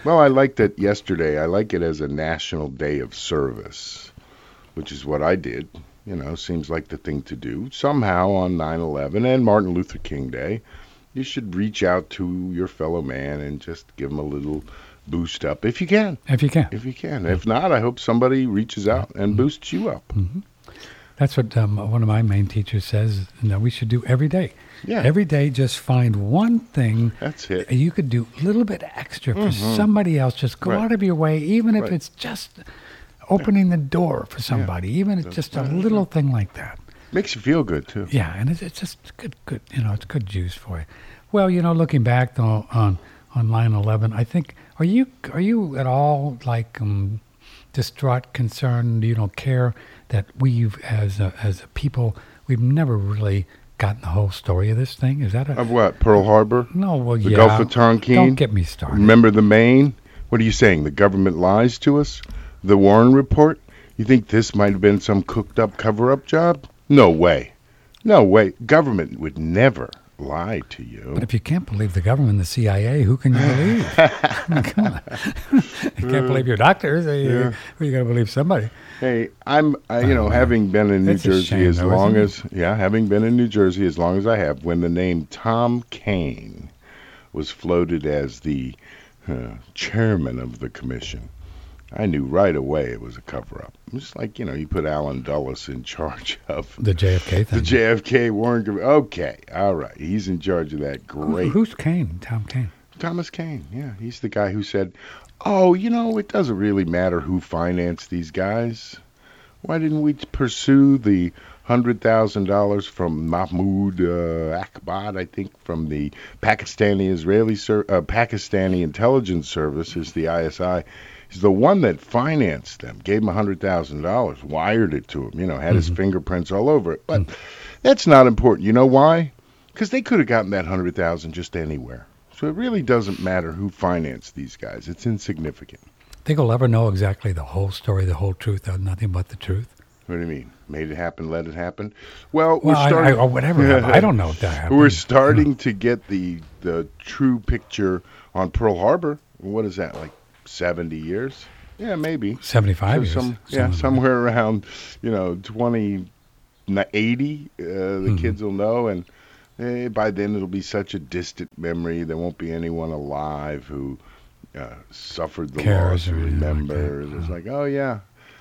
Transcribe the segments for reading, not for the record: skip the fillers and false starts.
Well, I liked it yesterday. I like it as a national day of service, which is what I did. Seems like the thing to do. Somehow on 9/11 and Martin Luther King Day, you should reach out to your fellow man and just give him a little boost up if you can. If you can. If you can. If not, I hope somebody reaches out and boosts you up. Mm-hmm. That's what one of my main teachers says that we should do every day. Yeah. Every day, just find one thing That's it. you could do a little bit extra for somebody else. Just go out of your way, even if it's just opening the door for somebody, even if it's just a little thing like that. Makes you feel good, too. Yeah, and it's just good, it's good juice for you. Well, looking back though on 9/11, I think, are you at all like distraught, concerned? You don't care that we've as a people, we've never really gotten the whole story of this thing? Is that Of what? Pearl Harbor? No, well, The Gulf of Tonkin? Don't get me started. Remember the Maine? What are you saying? The government lies to us? The Warren Report? You think this might have been some cooked-up cover-up job? No way. No way. Government would never lie to you. But if you can't believe the government, the CIA, who can you believe? Come on. You can't believe your doctors. You got to believe somebody. Hey, having been in New It's a Jersey shame, as though, long isn't as, having been in New Jersey as long as I have, when the name Tom Kane was floated as the chairman of the commission, I knew right away it was a cover-up. Just like, you put Alan Dulles in charge of The JFK thing. the JFK Warren Commission. Okay, all right, he's in charge of that. Great. Who's Kane? Tom Kane. Thomas Kane, yeah. He's the guy who said, oh, it doesn't really matter who financed these guys. Why didn't we pursue the $100,000 from Mahmoud Akbad, I think, from the Pakistani Intelligence Service, is the ISI. He's the one that financed them, gave him $100,000, wired it to him, had his fingerprints all over it. But that's not important. You know why? Because they could have gotten that $100,000 just anywhere. So it really doesn't matter who financed these guys. It's insignificant. Think we'll ever know exactly the whole story, the whole truth, nothing but the truth? What do you mean? Made it happen, let it happen? Well, Well, we're starting. or whatever. I don't know if that happened. We're starting to get the true picture on Pearl Harbor. What is that, like 70 years? Yeah, maybe. 75 So years. somewhere around, 2080, the kids will know, and by then it'll be such a distant memory. There won't be anyone alive who suffered the Cares loss or or anything like remembers. that. It's like, oh yeah,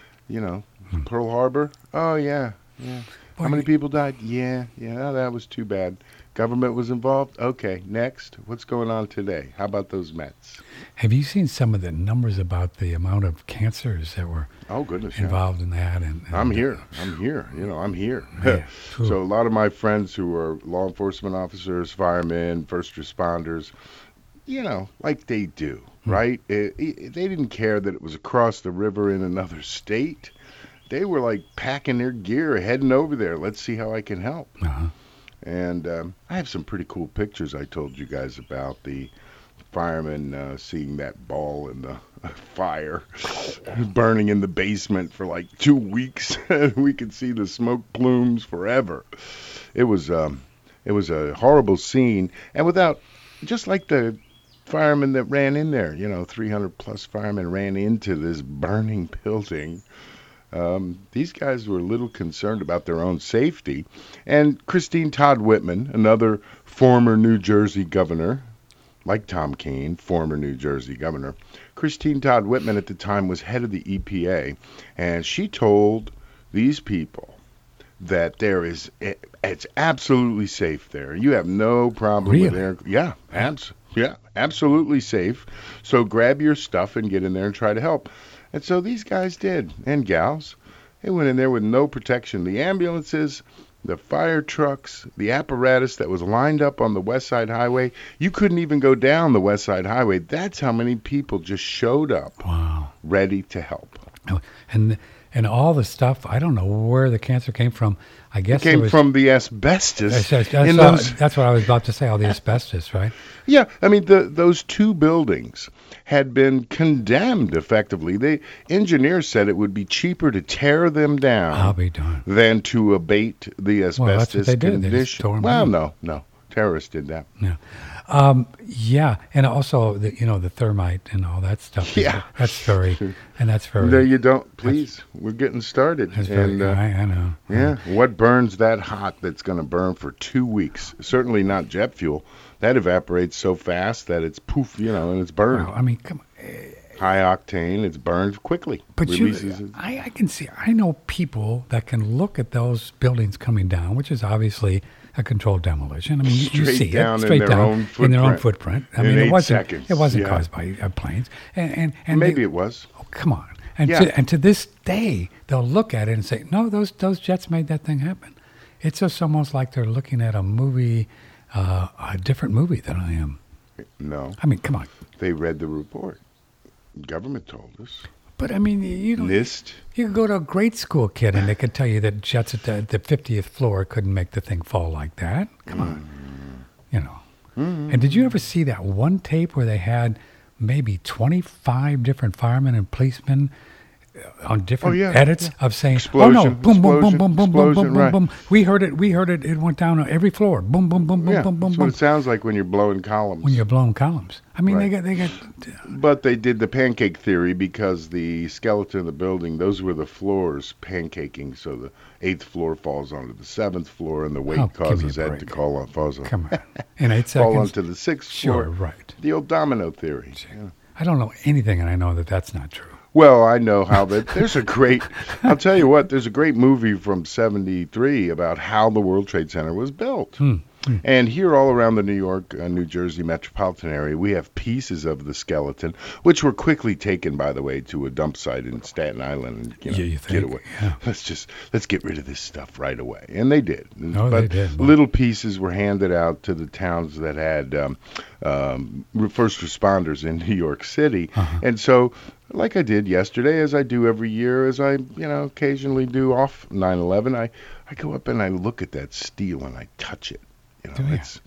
Pearl Harbor. Oh yeah. How many people died? Yeah, that was too bad. Government was involved? Okay, next. What's going on today? How about those Mets? Have you seen some of the numbers about the amount of cancers that were Oh, goodness, yeah. involved in that? And I'm here. I'm here. Yeah, cool. So a lot of my friends who are law enforcement officers, firemen, first responders, like they do, right? They didn't care that it was across the river in another state. They were like packing their gear, heading over there. Let's see how I can help. Uh-huh. And I have some pretty cool pictures I told you guys about. The firemen seeing that ball in the fire burning in the basement for like 2 weeks. We could see the smoke plumes forever. It was a horrible scene. And just like the firemen that ran in there, 300 plus firemen ran into this burning building. These guys were a little concerned about their own safety. And Christine Todd Whitman, another former New Jersey governor, like Tom Kane, former New Jersey governor, Christine Todd Whitman at the time was head of the EPA, and she told these people that it's absolutely safe there. You have no problem with air. Yeah, absolutely safe. So grab your stuff and get in there and try to help. And so these guys did, and gals. They went in there with no protection. The ambulances, the fire trucks, the apparatus that was lined up on the West Side Highway. You couldn't even go down the West Side Highway. That's how many people just showed up. Wow. Ready to help. And all the stuff, I don't know where the cancer came from. I guess it came from the asbestos. That's what I was about to say, all the asbestos, right? Yeah, I mean, those two buildings had been condemned effectively. The engineers said it would be cheaper to tear them down I'll be darned. than to abate the asbestos that's what they did. condition. They just tore them well, down. no. Terrorists did that. Yeah. Yeah, and also the thermite and all that stuff. Yeah. That's very, and that's very. No, you don't. Please, we're getting started. That's very. I know. Yeah. What burns that hot that's going to burn for 2 weeks? Certainly not jet fuel. That evaporates so fast that it's poof, and it's burned. Well, I mean, come on. High octane, it's burned quickly. But I can see. I know people that can look at those buildings coming down, which is obviously a controlled demolition. I mean, you see down it straight in down in their own footprint. I mean, In 8 it wasn't. seconds, It wasn't yeah. caused by planes. And Maybe it was. Oh, come on. And Yeah. to this day, they'll look at it and say, "No, those jets made that thing happen." It's just almost like they're looking at a movie, a different movie than I am. No. I mean, come on. They read the report. Government told us. But I mean, NIST. You could go to a grade school kid and they could tell you that jets at the 50th floor couldn't make the thing fall like that. Come on. And did you ever see that one tape where they had maybe 25 different firemen and policemen on different edits of saying, explosion, "Oh no, boom, boom, boom, boom, boom, boom, boom, right. boom." We heard it. It went down on every floor. Boom, boom, boom, boom, Yeah, boom, boom, that's what boom. it sounds like when you're blowing columns. When you're blowing columns. I mean, Right. they got. But they did the pancake theory because the skeleton of the building, those were the floors pancaking, so the 8th floor falls onto the 7th floor, and the weight Oh, give me a causes that to break. come Come on, in 8 seconds. fall onto the 6th Sure, floor. right. The old domino theory. Yeah. I don't know anything, and I know that that's not true. Well, I know how that. There's a great. I'll tell you what. There's a great movie from '73 about how the World Trade Center was built. And here, all around the New York, New Jersey metropolitan area, we have pieces of the skeleton, which were quickly taken, by the way, to a dump site in Staten Island. And, You get think? away. Yeah. Let's get rid of this stuff right away, and they did. Oh, but they did. Wow. little pieces were handed out to the towns that had first responders in New York City, and so. Like I did yesterday, as I do every year, as I, occasionally do off 9/11, I go up and I look at that steel and I touch it. Do you? It's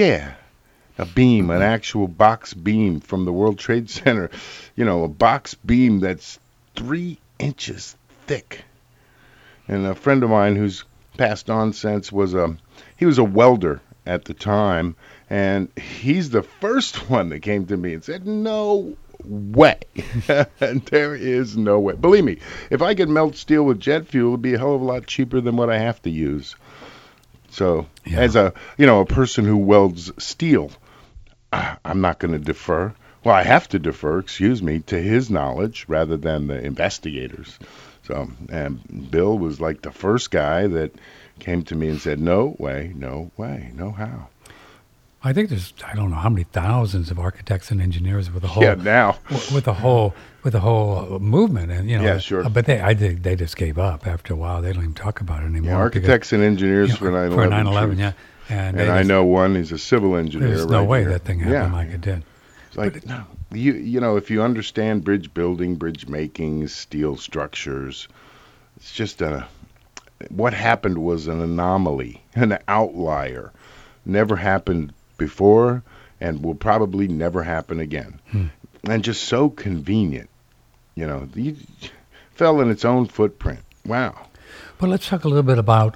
a beam, an actual box beam from the World Trade Center. A box beam that's 3 inches thick. And a friend of mine who's passed on since he was a welder at the time, and he's the first one that came to me and said, "No way." And there is no way. Believe me, if I could melt steel with jet fuel, it'd be a hell of a lot cheaper than what I have to use. So, as a person who welds steel, I'm not going to defer. Well, I have to defer, to his knowledge rather than the investigators. So, and Bill was like the first guy that came to me and said, "No way, no way, no how." I think there's I don't know how many thousands of architects and engineers with the whole now. with the whole movement, and Yeah, sure. But I think they just gave up after a while. They don't even talk about it anymore. Yeah, architects and engineers for 9/11. For 9/11, yeah. And I know one is a civil engineer. There's no right way here. that thing happened like it did. It's like, no, if you understand bridge building, bridge making, steel structures, it's just what happened was an anomaly, an outlier. Never happened before and will probably never happen again. And just so convenient. You fell in its own footprint. Wow. But let's talk a little bit about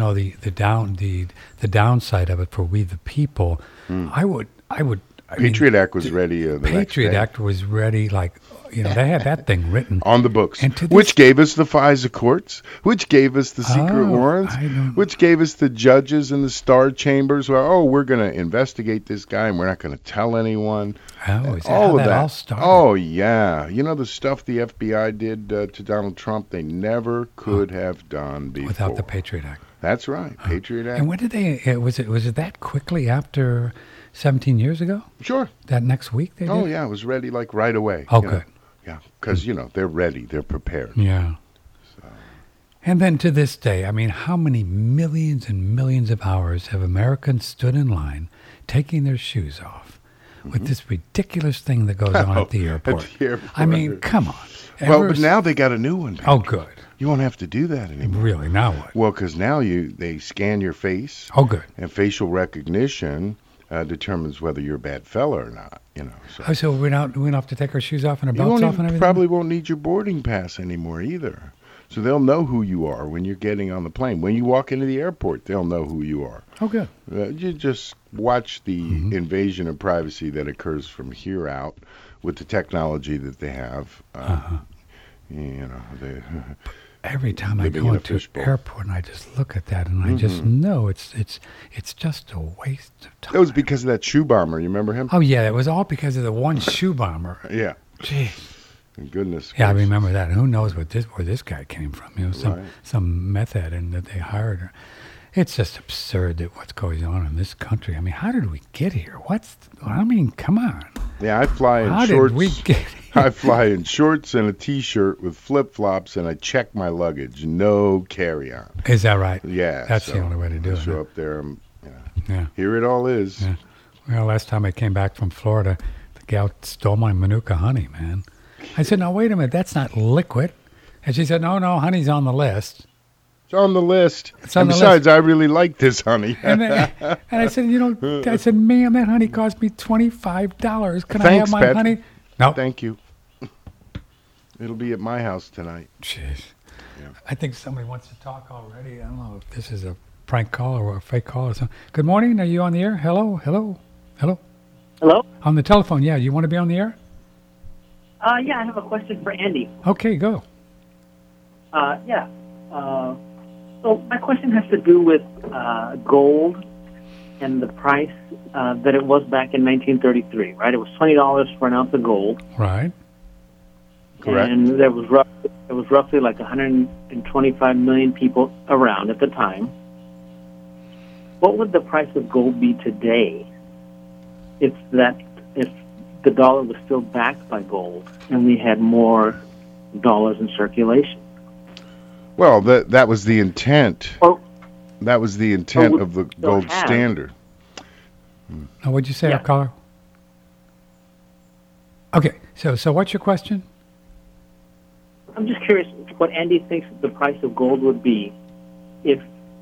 the downside of it for we the people. I would Patriot Act was ready. The Patriot next day. Act was ready. They had that thing written on the books, and which gave us the FISA courts, which gave us the secret warrants, which gave us the judges in the star chambers. Where we're going to investigate this guy and we're not going to tell anyone. Oh, is that all how of that that all started? Oh yeah, the stuff the FBI did to Donald Trump, they never could have done before without the Patriot Act. That's right, Patriot Act. And when did they? Was it that quickly after 17 years ago? Sure. That next week they did? Oh yeah, it was ready right away. Oh, good. Yeah, because they're ready, they're prepared. Yeah. And then to this day, I mean, how many millions and millions of hours have Americans stood in line taking their shoes off with this ridiculous thing that goes on at the airport? At the airport. I mean, come on. Well, but now they got a new one. Oh, good. You won't have to do that anymore. Really? Now what? Well, because now they scan your face. Oh, good. And facial recognition determines whether you're a bad fella or not. So we don't have to take our shoes off and our belts off and everything? Probably won't need your boarding pass anymore either. So they'll know who you are when you're getting on the plane. When you walk into the airport, they'll know who you are. Oh, good. You just watch the invasion of privacy that occurs from here out with the technology that they have. You know, Every time I living go in a into an fishbowl. airport and I just look at that and I just know it's just a waste of time. That was because of that shoe bomber. You remember him? Oh yeah, it was all because of the one shoe bomber. Yeah. Gee. Thank goodness. Yeah, I remember that. Who knows where this guy came from? You know, Right. some meth head and that they hired her. It's just absurd that what's going on in this country. I mean, how did we get here? Come on. Yeah, I fly in How shorts. did we get here? I fly in shorts and a T-shirt with flip-flops, and I check my luggage. No carry-on. Is that right? Yeah. That's the only way to do I it, show huh? up there. Yeah. Here it all is. Yeah. Well, last time I came back from Florida, the gal stole my Manuka honey, man. I said, "No, wait a minute, that's not liquid." And she said, "No, honey's on the list." It's on the list. It's on and the besides, I really like this honey. And I said, "Ma'am, that honey cost me $25. Can I have Thanks, my Patrick. honey?" No. Thank you. It'll be at my house tonight. Jeez. Yeah. I think somebody wants to talk already. I don't know if this is a prank call or a fake call or something. Good morning. Are you on the air? Hello? Hello? Hello? Hello? On the telephone, yeah. You want to be on the air? Yeah, I have a question for Andy. Okay, go. Yeah. So my question has to do with gold and the price that it was back in 1933, right? It was $20 for an ounce of gold. Right. Correct. And there was roughly like 125 million people around at the time. What would the price of gold be today if the dollar was still backed by gold and we had more dollars in circulation? Well, that was the intent. Or, That was the intent would of the still gold have. standard. Now, what'd you say, Yeah. our caller? Okay, so what's your question? I'm just curious what Andy thinks the price of gold would be if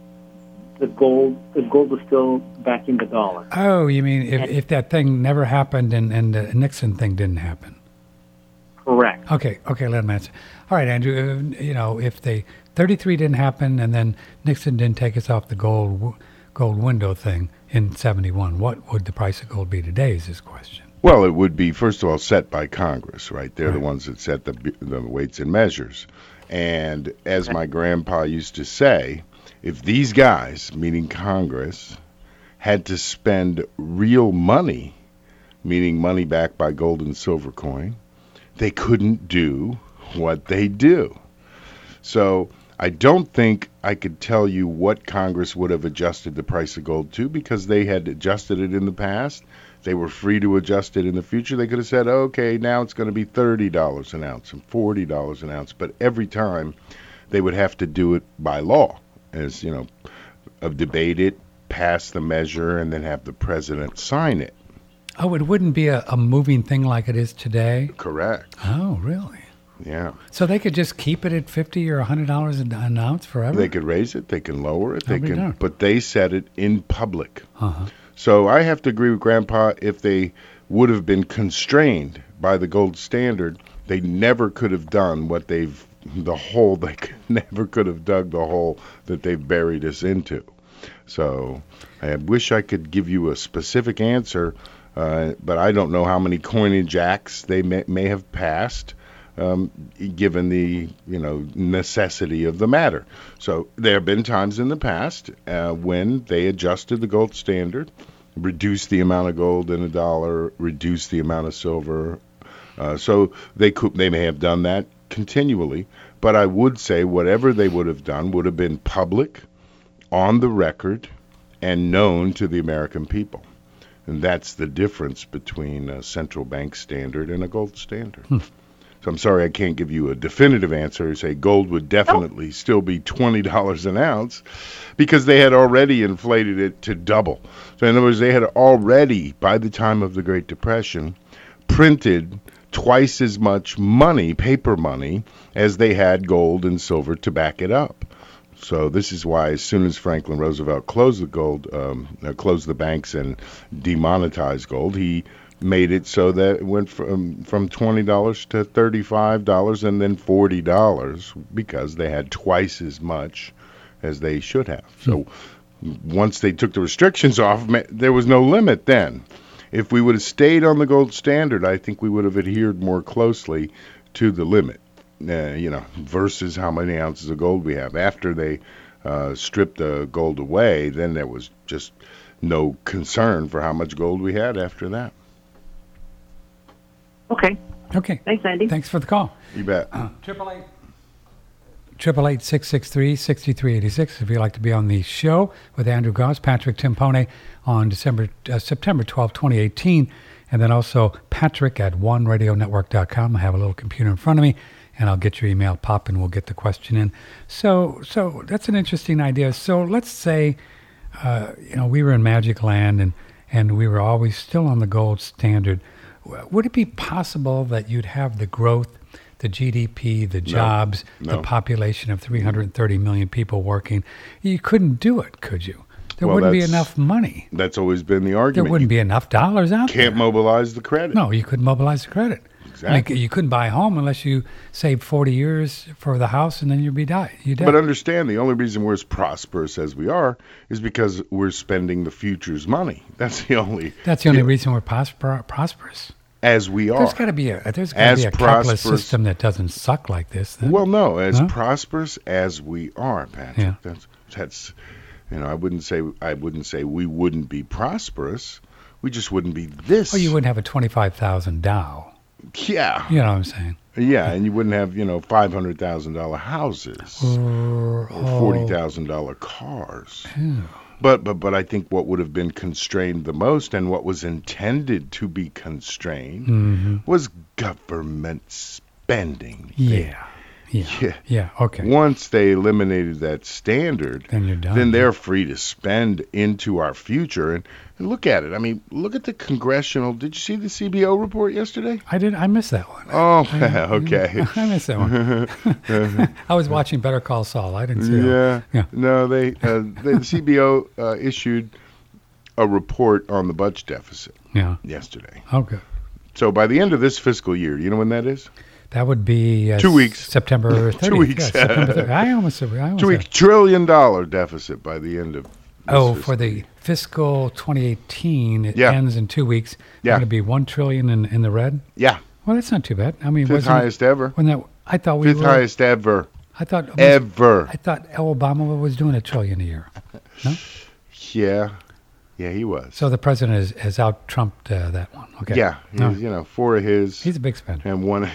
gold was still backing the dollar. Oh, you mean if that thing never happened and the Nixon thing didn't happen? Correct. Okay, let him answer. All right, Andrew, if the 33 didn't happen and then Nixon didn't take us off the gold window thing in 71, what would the price of gold be today is his question. Well, it would be, first of all, set by Congress, right? They're the Right. ones that set the weights and measures. And as my grandpa used to say, if these guys, meaning Congress, had to spend real money, meaning money backed by gold and silver coin, they couldn't do what they do. So I don't think I could tell you what Congress would have adjusted the price of gold to, because they had adjusted it in the past. They were free to adjust it in the future. They could have said, okay, now it's going to be $30 an ounce and $40 an ounce. But every time they would have to do it by law, as, debate it, pass the measure, and then have the president sign it. Oh, it wouldn't be a moving thing like it is today? Correct. Oh, really? Yeah. So they could just keep it at $50 or $100 an ounce forever? They could raise it. They can lower it. I'll be darned. But they said it in public. Uh-huh. So I have to agree with Grandpa. If they would have been constrained by the gold standard, they never could have done what they never could have dug the hole that they've buried us into. So I wish I could give you a specific answer, but I don't know how many coinage acts they may have passed, given the necessity of the matter. So there have been times in the past when they adjusted the gold standard, reduced the amount of gold in a dollar, reduced the amount of silver. So they may have done that continually, but I would say whatever they would have done would have been public, on the record, and known to the American people. And that's the difference between a central bank standard and a gold standard. So I'm sorry I can't give you a definitive answer. Say gold would definitely still be $20 an ounce, because they had already inflated it to double. So in other words, they had already, by the time of the Great Depression, printed twice as much money, paper money, as they had gold and silver to back it up. So this is why, as soon as Franklin Roosevelt closed the banks and demonetized gold, he made it so that it went from $20 to $35 and then $40 because they had twice as much as they should have. So once they took the restrictions off, there was no limit then. If we would have stayed on the gold standard, I think we would have adhered more closely to the limit, versus how many ounces of gold we have. After they stripped the gold away, then there was just no concern for how much gold we had after that. Okay. Okay. Thanks, Andy. Thanks for the call. You bet. 888-663-6386 if you'd like to be on the show with Andrew Goss, Patrick Timpone on September 12, 2018, and then also Patrick at oneradionetwork.com. I have a little computer in front of me, and I'll get your email pop, and we'll get the question in. So that's an interesting idea. So let's say, we were in Magic Land, and we were always still on the gold standard. Would it be possible that you'd have the growth, the GDP, the jobs, the population of 330 million people working? You couldn't do it, could you? There wouldn't be enough money. That's always been the argument. There wouldn't be enough dollars out there. Can't mobilize the credit. No, you couldn't mobilize the credit. Exactly. You couldn't buy a home unless you saved 40 years for the house, and then you'd be dead. But understand, the only reason we're as prosperous as we are is because we're spending the future's money. That's the only reason we're prosperous. As we are. There's got to be a capitalist system that doesn't suck like this. Then. Well, no, prosperous as we are, Patrick. Yeah. That's I wouldn't say we wouldn't be prosperous. We just wouldn't be this. Well, you wouldn't have a 25,000 Dow. Yeah. You know what I'm saying? Yeah, and you wouldn't have, $500,000 houses or $40,000 cars. Ew. But I think what would have been constrained the most and what was intended to be constrained was government spending. Yeah. Okay. Once they eliminated that standard, then you're done. Then they're free to spend into our future. And look at it. I mean, look at the congressional. Did you see the CBO report yesterday? I did. I missed that one. Oh, okay. I missed that one. I was watching Better Call Saul. I didn't see that. Yeah. No, the CBO issued a report on the budget deficit yesterday. Okay. So by the end of this fiscal year, you know when that is? That would be 2 weeks. September 30th. 2 weeks. Yeah, September 30th. I almost 2 weeks. $1 trillion deficit by the end of this for the fiscal 2018, it ends in 2 weeks. Yeah. Going to be $1 trillion in the red? Yeah. Well, that's not too bad. I mean, fifth highest ever. I thought we Fifth highest ever. I thought ever. I thought Obama was doing $1 trillion a year. No? Yeah, he was. So the president has out-trumped that one. Okay. Yeah, he's, 4 of his. He's a big spender. And 1.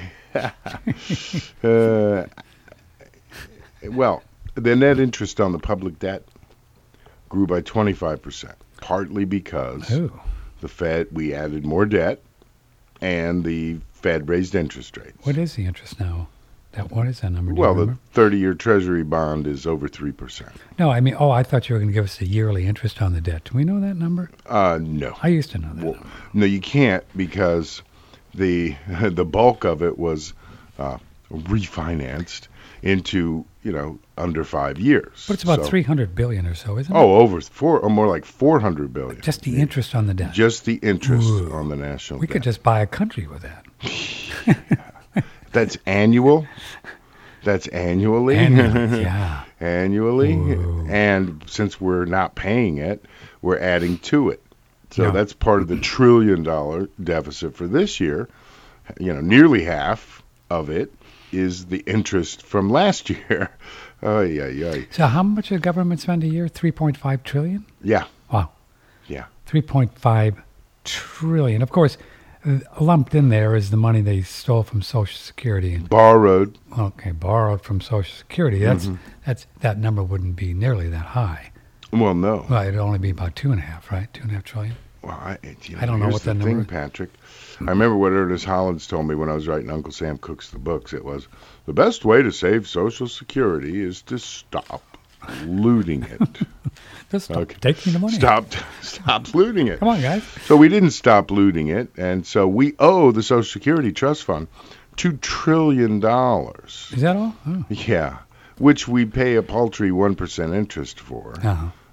Well, the net interest on the public debt grew by 25%, partly because the Fed, we added more debt, and the Fed raised interest rates. What is the interest now? What is that number? Well, the 30-year Treasury bond is over 3%. No, I mean, I thought you were going to give us the yearly interest on the debt. Do we know that number? No. I used to know that number. No, you can't because the bulk of it was refinanced into under 5 years. But it's about $300 billion or so, isn't it? Or more like $400 billion. Just the interest on the debt. Just the interest on the national debt. We could just buy a country with that. That's annual. That's annually. Yeah. Annually. Ooh. And since we're not paying it, we're adding to it. So that's part of the $1 trillion deficit for this year. Nearly half of it is the interest from last year. So how much does the government spend a year? $3.5 trillion? Yeah. Wow. Yeah. $3.5 trillion. Of course, lumped in there is the money they stole from Social Security and borrowed from Social Security. That number wouldn't be nearly that high. Well, no. Well, it'd only be about 2.5, right? 2.5 trillion. Well, I don't know what that number is, Patrick. I remember what Ernest Hollins told me when I was writing Uncle Sam Cooks the Books. It was the best way to save Social Security is to stop looting it. Just stop taking the money. Stop looting it. Come on, guys. So we didn't stop looting it, and so we owe the Social Security Trust Fund $2 trillion. Is that all? Oh. Yeah, which we pay a paltry 1% interest for. Uh-huh.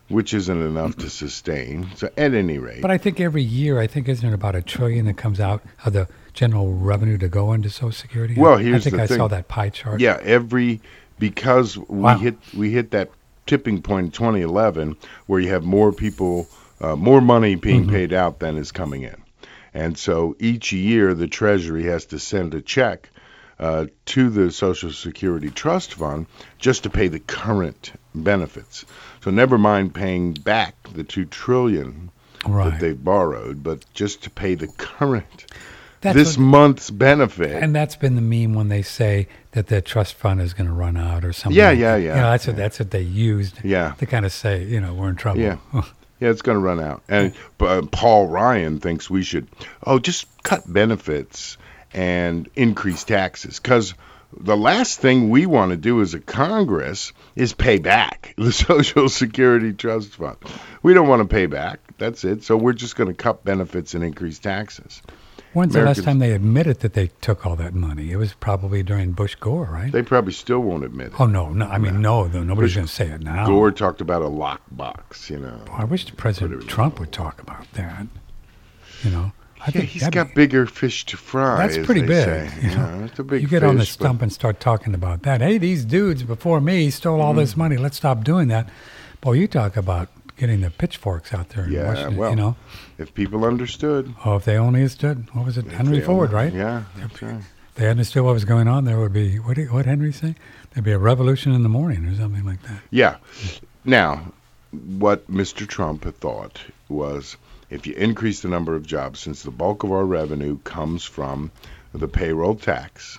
which isn't enough to sustain. So at any rate. But I think every year, isn't it about $1 trillion that comes out of the general revenue to go into Social Security? Well, here's the I think thing. I saw that pie chart. Yeah, because Wow. we hit that tipping point in 2011 where you have more people, more money being paid out than is coming in. And so each year the Treasury has to send a check to the Social Security Trust Fund just to pay the current benefits. So never mind paying back the $2 trillion that Right. they've borrowed, but just to pay the current That's this what- month's benefit. And that's been the meme when they say that the trust fund is going to run out or something. Yeah, like yeah, that. yeah. You know, that's what they used Yeah. to kind of say, we're in trouble. Yeah. Yeah, it's going to run out. And Paul Ryan thinks we should, just cut benefits and increase taxes. Because the last thing we want to do as a Congress is pay back the Social Security Trust Fund. We don't want to pay back. That's it. So we're just going to cut benefits and increase taxes. When's the last Americans- time they admitted that they took all that money? It was probably during Bush Gore, right? They probably still won't admit it. Oh, no. I mean, no, nobody's going to say it now. Gore talked about a lockbox, I wish President Trump would talk about that. I Yeah, think he's that'd got be- bigger fish to fry. That's as pretty they big. say. It's a big You get on the fish, but- stump and start talking about that. Hey, these dudes before me stole all this money. Let's stop doing that. Boy, you talk about getting the pitchforks out there in Yeah, Washington, well, if people understood. Oh, if they only understood. What was it? Henry They Ford, only- right? Yeah, that's right. They understood what was going on. There would be, what Henry say? There'd be a revolution in the morning or something like that. Yeah. Now, what Mr. Trump had thought was if you increase the number of jobs, since the bulk of our revenue comes from the payroll tax,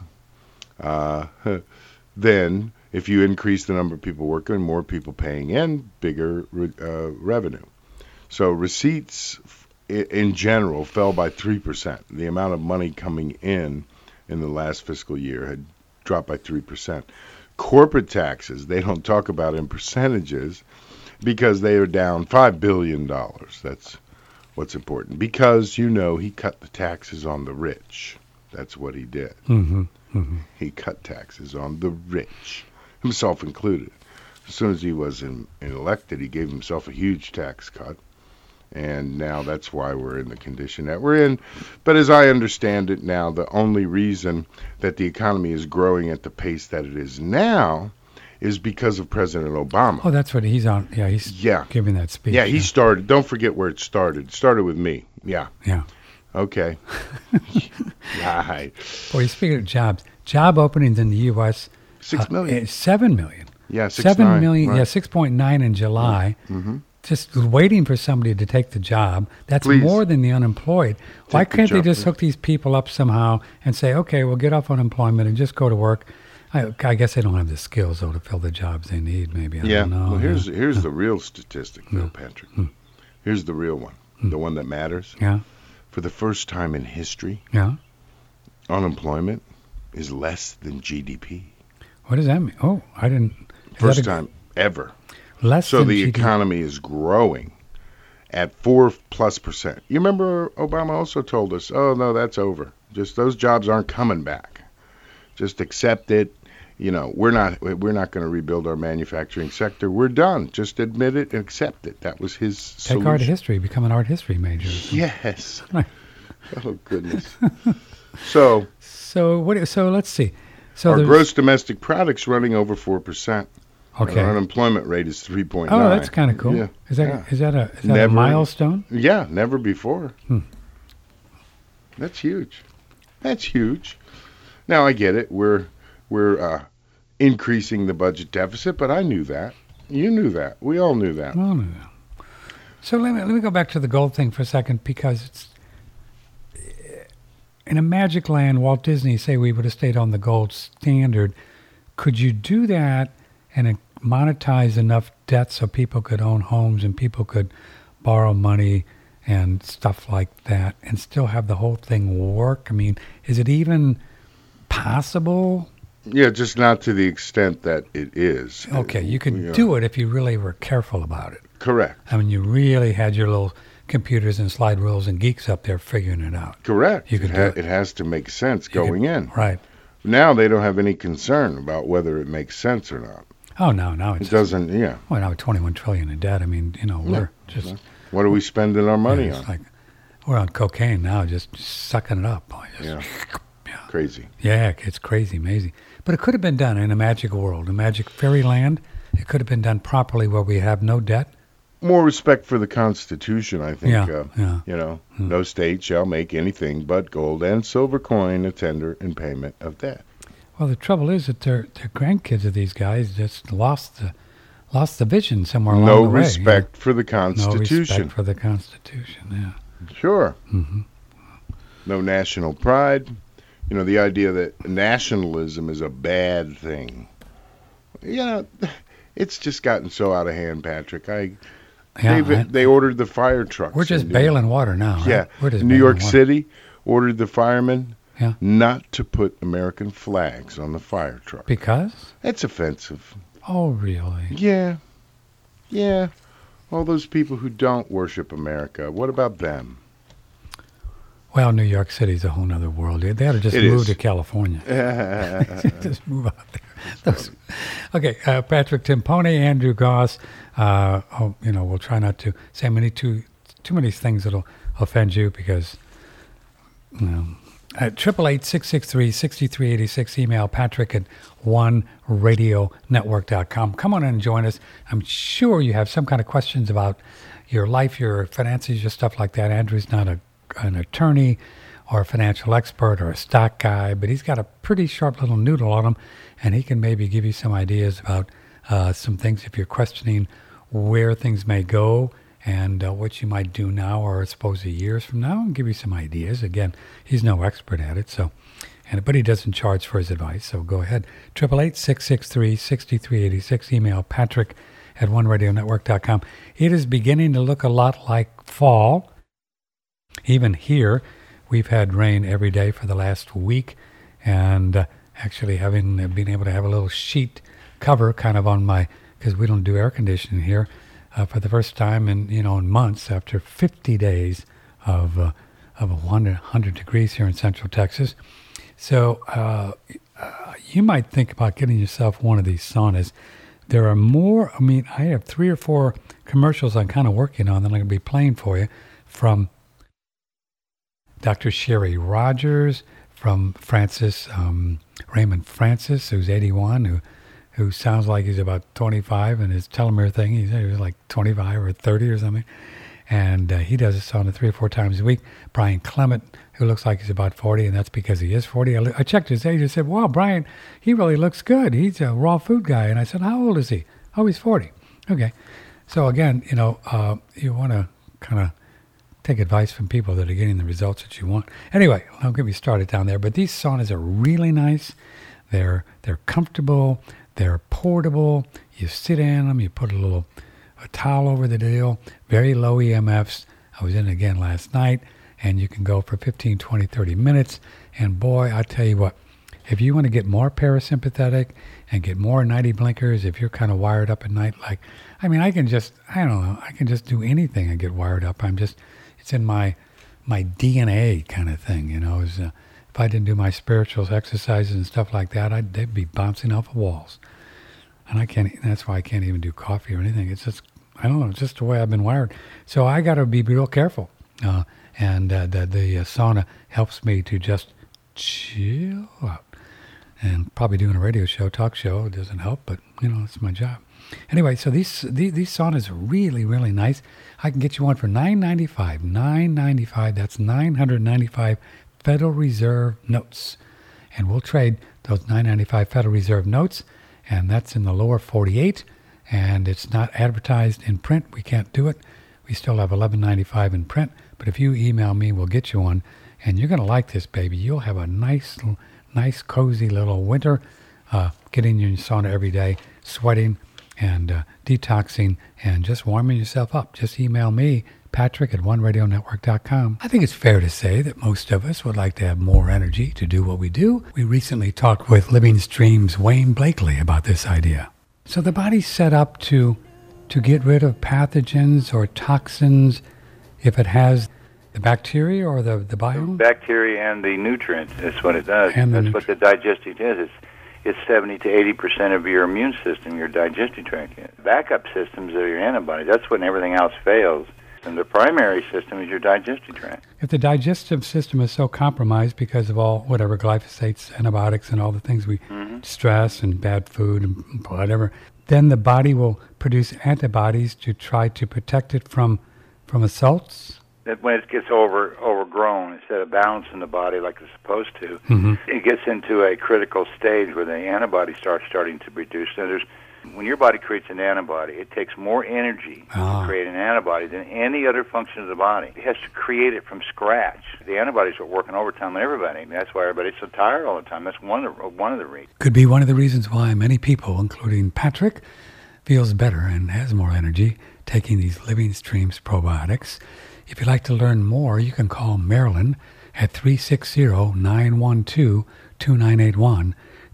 then if you increase the number of people working, more people paying in, bigger revenue. So receipts in general fell by 3%. The amount of money coming in the last fiscal year had dropped by 3%. Corporate taxes, they don't talk about in percentages because they are down $5 billion. That's what's important. Because, he cut the taxes on the rich. That's what he did. Mm-hmm. Mm-hmm. He cut taxes on the rich, himself included. As soon as he was elected, he gave himself a huge tax cut. And now that's why we're in the condition that we're in. But as I understand it now, the only reason that the economy is growing at the pace that it is now is because of President Obama. Oh, that's what he's on. Yeah, he's giving that speech. Yeah, he started. Don't forget where it started. It started with me. Yeah. Yeah. Okay. Right. Boy, speaking of jobs, job openings in the U.S. 6 million. 7 million. Yeah, 6.9. 7 million. Right. Yeah, 6.9 in July. Mm-hmm. Just waiting for somebody to take the job. That's Please. more than the unemployed. Why Take the can't they job, just please. hook these people up somehow and say, okay, we'll get off unemployment and just go to work? I guess they don't have the skills, though, to fill the jobs they need, maybe. I don't know. Well, here's the real statistic, Bill Patrick. Here's the real one, the one that matters. Yeah, For the first time in history, yeah. unemployment is less than GDP. What does that mean? Oh, I didn't. is First that a- time ever. Less So than the GDP. economy is growing at 4+%. You remember Obama also told us, oh, no, that's over. Just those jobs aren't coming back. Just accept it. We're not going to rebuild our manufacturing sector. We're done. Just admit it and accept it. That was his Take solution. art history, become an art history major. Yes. Right. Oh, goodness. So So let's see. So our there's- gross domestic product's running over 4%. Okay. Our unemployment rate is 3.9. Oh, that's kind of cool. Yeah. Is that Yeah. is that a Never- milestone? Yeah, never before. That's huge. That's huge. Now I get it. We're increasing the budget deficit, but I knew that. You knew that. We all knew that. Oh, no. So let me go back to the gold thing for a second, because it's in a magic land. Walt Disney say we would have stayed on the gold standard. Could you do that and monetize enough debt so people could own homes and people could borrow money and stuff like that and still have the whole thing work? I mean, is it even possible? Yeah, just not to the extent that it is. Okay, you could Yeah. do it if you really were careful about it. Correct. I mean, you really had your little computers and slide rules and geeks up there figuring it out. Correct. You could do it. It has to make sense You could- going in. Right. Now they don't have any concern about whether it makes sense or not. Oh, no. It doesn't, yeah. Well, now with 21 trillion in debt, I mean, we're just... What are we spending our money it's on? like we're on cocaine now, just sucking it up. Yeah. Crazy. Yeah, it's crazy, amazing. But it could have been done in a magical world, a magic fairyland. It could have been done properly where we have no debt. More respect for the Constitution, I think. Yeah. No state shall make anything but gold and silver coin a tender in payment of debt. Well, the trouble is that their grandkids of these guys just lost the vision somewhere along the way. No respect for the Constitution. No respect for the Constitution, yeah. Sure. Mm-hmm. No national pride. The idea that nationalism is a bad thing. It's just gotten so out of hand, Patrick. They ordered the fire trucks. We're just bailing water now, right? Yeah. We're just New York water. City ordered the firemen Yeah. not to put American flags on the fire truck. Because? That's offensive. Oh, really? Yeah. All those people who don't worship America, what about them? Well, New York City's a whole nother world. They ought to just move to California. Just move out there. Okay, Patrick Timpone, Andrew Goss. We'll try not to say too many things that'll offend you because, 888-663-6386. Email Patrick at oneradionetwork.com. Come on in and join us. I'm sure you have some kind of questions about your life, your finances, your stuff like that. Andrew's not an attorney or a financial expert or a stock guy, but he's got a pretty sharp little noodle on him, and he can maybe give you some ideas about some things if you're questioning where things may go and what you might do now or suppose years from now, and give you some ideas. Again, he's no expert at it, but he doesn't charge for his advice, so go ahead. 888-663-6386. Email Patrick at oneradionetwork.com. It is beginning to look a lot like fall. Even here, we've had rain every day for the last week, and actually been able to have a little sheet cover kind of on because we don't do air conditioning here, for the first time in months after 50 days of 100 degrees here in Central Texas. So you might think about getting yourself one of these saunas. There are more. I have 3 or 4 commercials I'm kind of working on that I'm going to be playing for you from Dr. Sherry Rogers, from Raymond Francis, who's 81, who sounds like he's about 25, and his telomere thing, he was like 25 or 30 or something. And he does a sauna 3 or 4 times a week. Brian Clement, who looks like he's about 40, and that's because he is 40. I checked his age and said, wow, Brian, he really looks good. He's a raw food guy. And I said, how old is he? Oh, he's 40. Okay. So again, you want to kind of take advice from people that are getting the results that you want. Anyway, don't get me started down there. But these saunas are really nice. They're comfortable. They're portable. You sit in them. You put a towel over the deal. Very low EMFs. I was in again last night, and you can go for 15, 20, 30 minutes. And boy, I tell you what, if you want to get more parasympathetic and get more nighty blinkers, if you're kind of wired up at night, I can just do anything and get wired up. It's in my DNA kind of thing, if I didn't do my spiritual exercises and stuff like that, they'd be bouncing off of walls. And that's why I can't even do coffee or anything. It's just, it's just the way I've been wired. So I got to be real careful. The sauna helps me to just chill out. And probably doing a talk show, it doesn't help, but, it's my job. Anyway, so these saunas are really, really nice. I can get you one for $9.95. $9.95. That's 995 Federal Reserve notes. And we'll trade those $9.95 Federal Reserve notes, and that's in the lower 48, and it's not advertised in print. We can't do it. We still have $11.95 in print, but if you email me, we'll get you one, and you're going to like this, baby. You'll have a nice, cozy little winter, getting in your sauna every day, sweating and detoxing and just warming yourself up. Just email me, Patrick at oneradionetwork.com. I think it's fair to say that most of us would like to have more energy to do what we do. We recently talked with Living Stream's Wayne Blakely about this idea. So the body's set up to get rid of pathogens or toxins if it has the bacteria or the biome? Bacteria and the nutrients is what it does. That's what the digestive is. it's 70 to 80% of your immune system, your digestive tract. Backup systems are your antibodies. That's when everything else fails. And the primary system is your digestive tract. If the digestive system is so compromised because of all whatever glyphosates, antibiotics, and all the things we stress and bad food and whatever, then the body will produce antibodies to try to protect it from assaults. That when it gets overgrown, instead of balancing the body like it's supposed to, it gets into a critical stage where the antibodies starting to produce. So when your body creates an antibody, it takes more energy to create an antibody than any other function of the body. It has to create it from scratch. The antibodies are working overtime on everybody. That's why everybody's so tired all the time. That's one of the reasons. Could be one of the reasons why many people, including Patrick, feels better and has more energy taking these Living Streams probiotics. If you'd like to learn more, you can call Marilyn at 360-912-2981.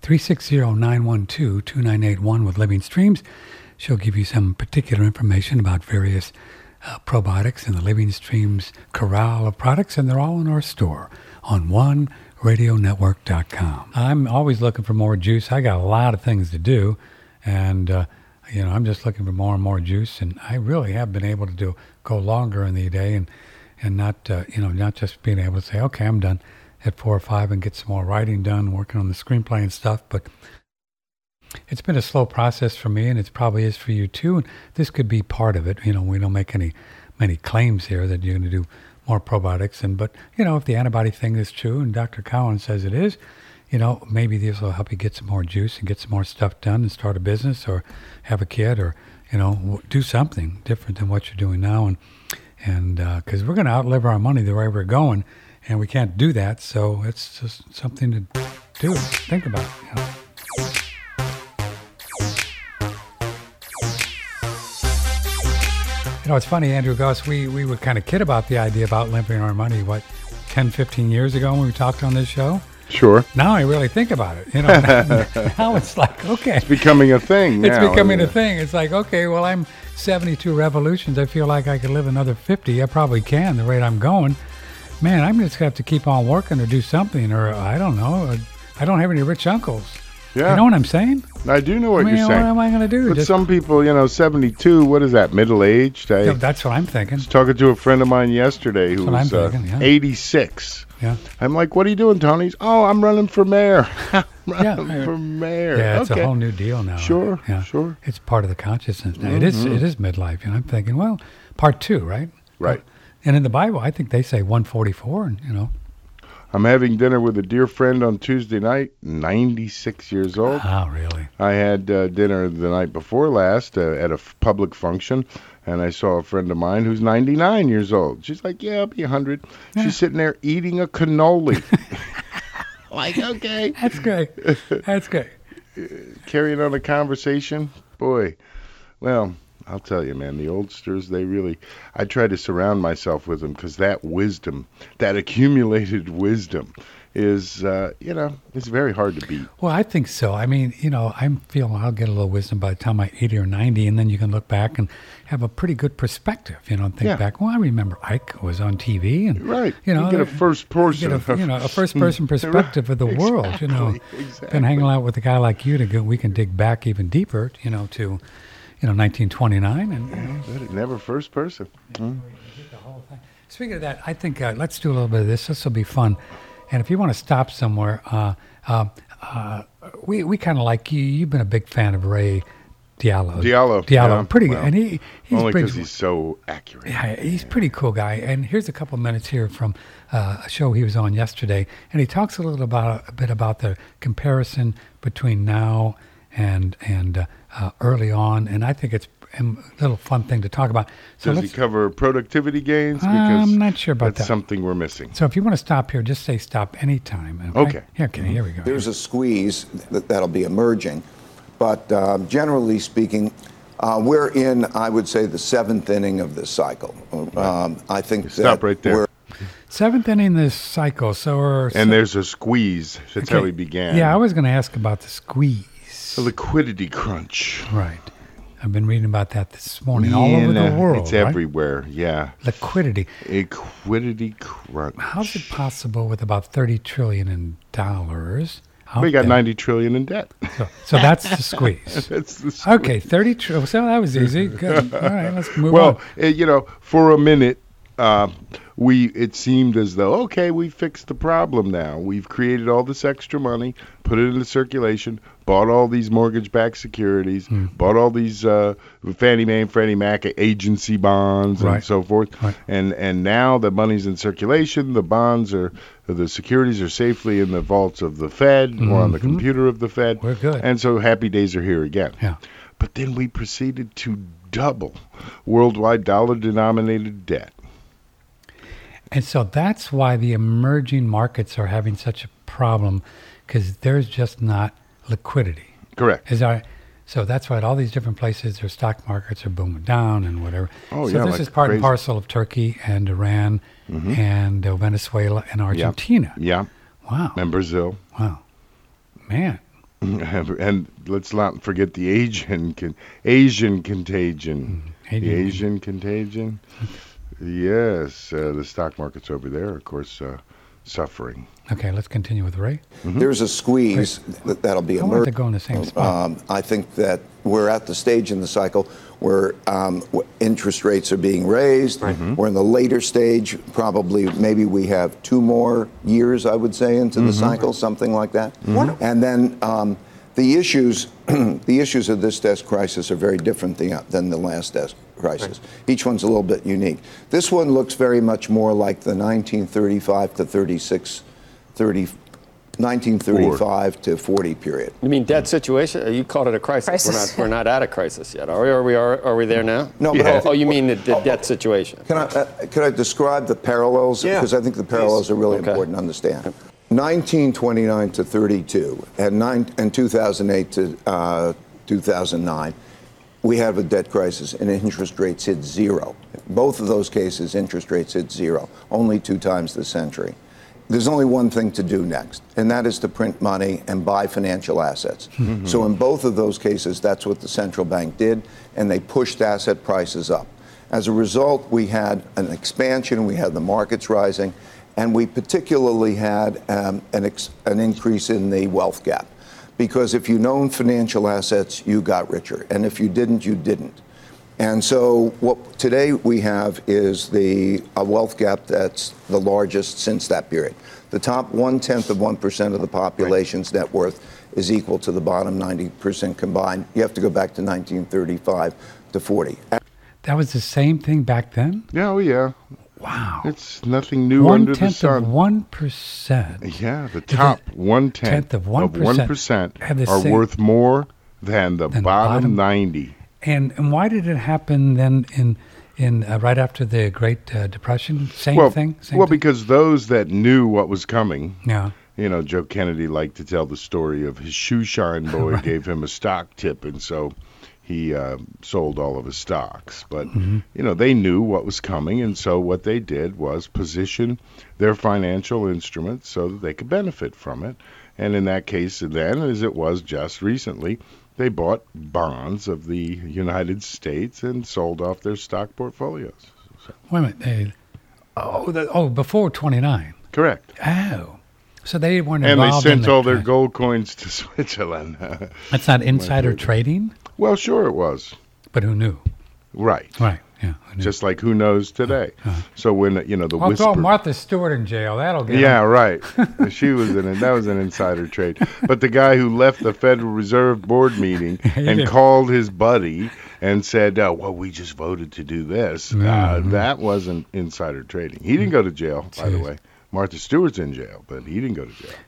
360-912-2981 with Living Streams. She'll give you some particular information about various probiotics in the Living Streams corral of products, and they're all in our store on OneRadioNetwork.com. I'm always looking for more juice. I got a lot of things to do, and I'm just looking for more and more juice, and I really have been able to go longer in the day and not not just being able to say, okay, I'm done at 4 or 5 and get some more writing done, working on the screenplay and stuff. But it's been a slow process for me, and it probably is for you too. And this could be part of it. We don't make many claims here that you're going to do more probiotics. But if the antibody thing is true, and Dr. Cowan says it is, maybe this will help you get some more juice and get some more stuff done and start a business or have a kid or, do something different than what you're doing now. And because we're going to outlive our money the way we're going, and we can't do that, so it's just something to do, think about. It's funny, Andrew Goss, we would kind of kid about the idea of outliving our money, 10, 15 years ago when we talked on this show? Sure. Now I really think about it. Now it's like, okay. It's becoming a thing now. It's becoming a thing. It's like, okay, well, I'm 72 revolutions. I feel like I could live another 50. I probably can, the rate I'm going. Man, I'm just going to have to keep on working or do something, or I don't know. I don't have any rich uncles. Yeah. You know what I'm saying? I do know what you're saying. What am I going to do? But some people, 72, what is that, middle-aged? That's what I'm thinking. I was talking to a friend of mine yesterday who was 86. Yeah. I'm like, what are you doing, Tony? Oh, I'm running for mayor. For mayor. Yeah, it's a whole new deal now. Sure, yeah. Sure. It's part of the consciousness now. It is midlife. And I'm thinking, well, part 2, right? Right. And in the Bible, I think they say 144, and I'm having dinner with a dear friend on Tuesday night, 96 years old. Oh, really? I had dinner the night before last at a public function, and I saw a friend of mine who's 99 years old. She's like, yeah, I'll be 100. Yeah. She's sitting there eating a cannoli. Like, okay. That's great. That's great. Carrying on a conversation. Boy, well, I'll tell you, man, the oldsters, I try to surround myself with them because that wisdom, that accumulated wisdom is, it's very hard to beat. Well, I think so. I mean, I'm feeling I'll get a little wisdom by the time I'm 80 or 90, and then you can look back and have a pretty good perspective, and think back, well, I remember Ike was on TV. And, right. You get a first person. A first-person perspective of the world, Exactly. Been hanging out with a guy like you we can dig back even deeper, to 1929, and never first person. Speaking of that, I think let's do a little bit of this. This will be fun, and if you want to stop somewhere, we kind of like you. You've been a big fan of Ray Diallo. Yeah, pretty good, and he's only because he's so accurate. Yeah, he's a pretty cool guy. And here's a couple of minutes here from a show he was on yesterday, and he talks a bit about the comparison between now and early on, and I think it's a little fun thing to talk about. So Does he cover productivity gains? Because I'm not sure about that. That's something we're missing. So if you want to stop here, just say stop anytime. Okay. Okay, here we go. There's a squeeze that'll be emerging, but generally speaking, we're in, I would say, the 7th inning of this cycle. I think stop right there. 7th inning this cycle. There's a squeeze. That's how he began. Yeah, I was going to ask about the squeeze. A liquidity crunch. Right. I've been reading about that this morning all over the world. It's everywhere, yeah. Liquidity crunch. How's it possible with about $30 trillion in dollars? We got Okay. 90 trillion in debt. So that's the squeeze. That's the Okay, 30 trillion. So that was easy. Good. All right, let's move Well, on. for a minute, it seemed as though, okay, we fixed the problem now. We've created all this extra money, put it into circulation, bought all these mortgage-backed securities, bought all these Fannie Mae and Freddie Mac agency bonds and Right. so forth. Right. And now the money's in circulation. The securities are safely in the vaults of the Fed or on the computer of the Fed. We're good. And so happy days are here again. Yeah. But then we proceeded to double worldwide dollar-denominated debt. And so that's why the emerging markets are having such a problem, because there's just not liquidity. Correct. So that's why at all these different places, their stock markets are booming down and whatever. Oh, so yeah, this like is part and crazy. parcel of Turkey and Iran and Venezuela and Argentina. Yeah. Wow. And Brazil. Wow. Man. And let's not forget the Asian contagion. The Asian contagion. Yes, the stock markets over there, of course, suffering. Okay, let's continue with Ray. There's a squeeze that'll be I wanted to emerging. go in the same spot. I think that we're at the stage in the cycle where interest rates are being raised. We're in the later stage, probably maybe we have 2 more years, I would say, into the cycle, something like that. And then the issues of this debt crisis are very different than the last debt crisis. Each one's a little bit unique. This one looks very much more like the 1935 to 40 period. You mean debt situation? You called it a crisis. We're not at a crisis yet, are we? Are we there now? No, Yeah. but Oh, you mean the debt situation? Can I describe the parallels? Yeah, Because I think the parallels are really Okay. important to understand. 1929 to 32 and 2008 to 2009, we have a debt crisis and interest rates hit 0. Both of those cases, interest rates hit 0, only 2 times this century. There's only one thing to do next, and that is to print money and buy financial assets. So in both of those cases, that's what the central bank did, and they pushed asset prices up. As a result, we had an expansion, we had the markets rising, and we particularly had an increase in the wealth gap. Because if you owned financial assets, you got richer, and if you didn't, you didn't. And so what today we have is a wealth gap that's the largest since that period. The top 0.1% of the population's net worth is equal to the bottom 90% combined. You have to go back to 1935 to 40. That was the same thing back then? Yeah, oh yeah. Wow. It's nothing new under the 1/10 sun. of 1%. Yeah, the top 1/10 of 1% have the are same- worth more than the Than bottom bottom. 90. And why did it happen then in right after the Great Depression? Same thing? Same well, thing? because those that knew what was coming, Yeah. Joe Kennedy liked to tell the story of his shoe shine boy gave him a stock tip, and so he sold all of his stocks. But, they knew what was coming, and so what they did was position their financial instruments so that they could benefit from it. And in that case, then, as it was just recently, they bought bonds of the United States and sold off their stock portfolios. Wait a minute. Before 29. Correct. Oh. So they weren't And they involved in sent the all their trans- gold coins to Switzerland. That's not insider trading? Well, sure it was. But who knew? Right. Right. Yeah. Who knew? Just like who knows today. So when, the I'll whisper... throw Martha Stewart in jail. That'll get Yeah, him. right. That was an insider trade. But the guy who left the Federal Reserve Board meeting and did. called his buddy and said, we just voted to do this, that wasn't insider trading. He didn't go to jail, by the way. Martha Stewart's in jail, but he didn't go to jail.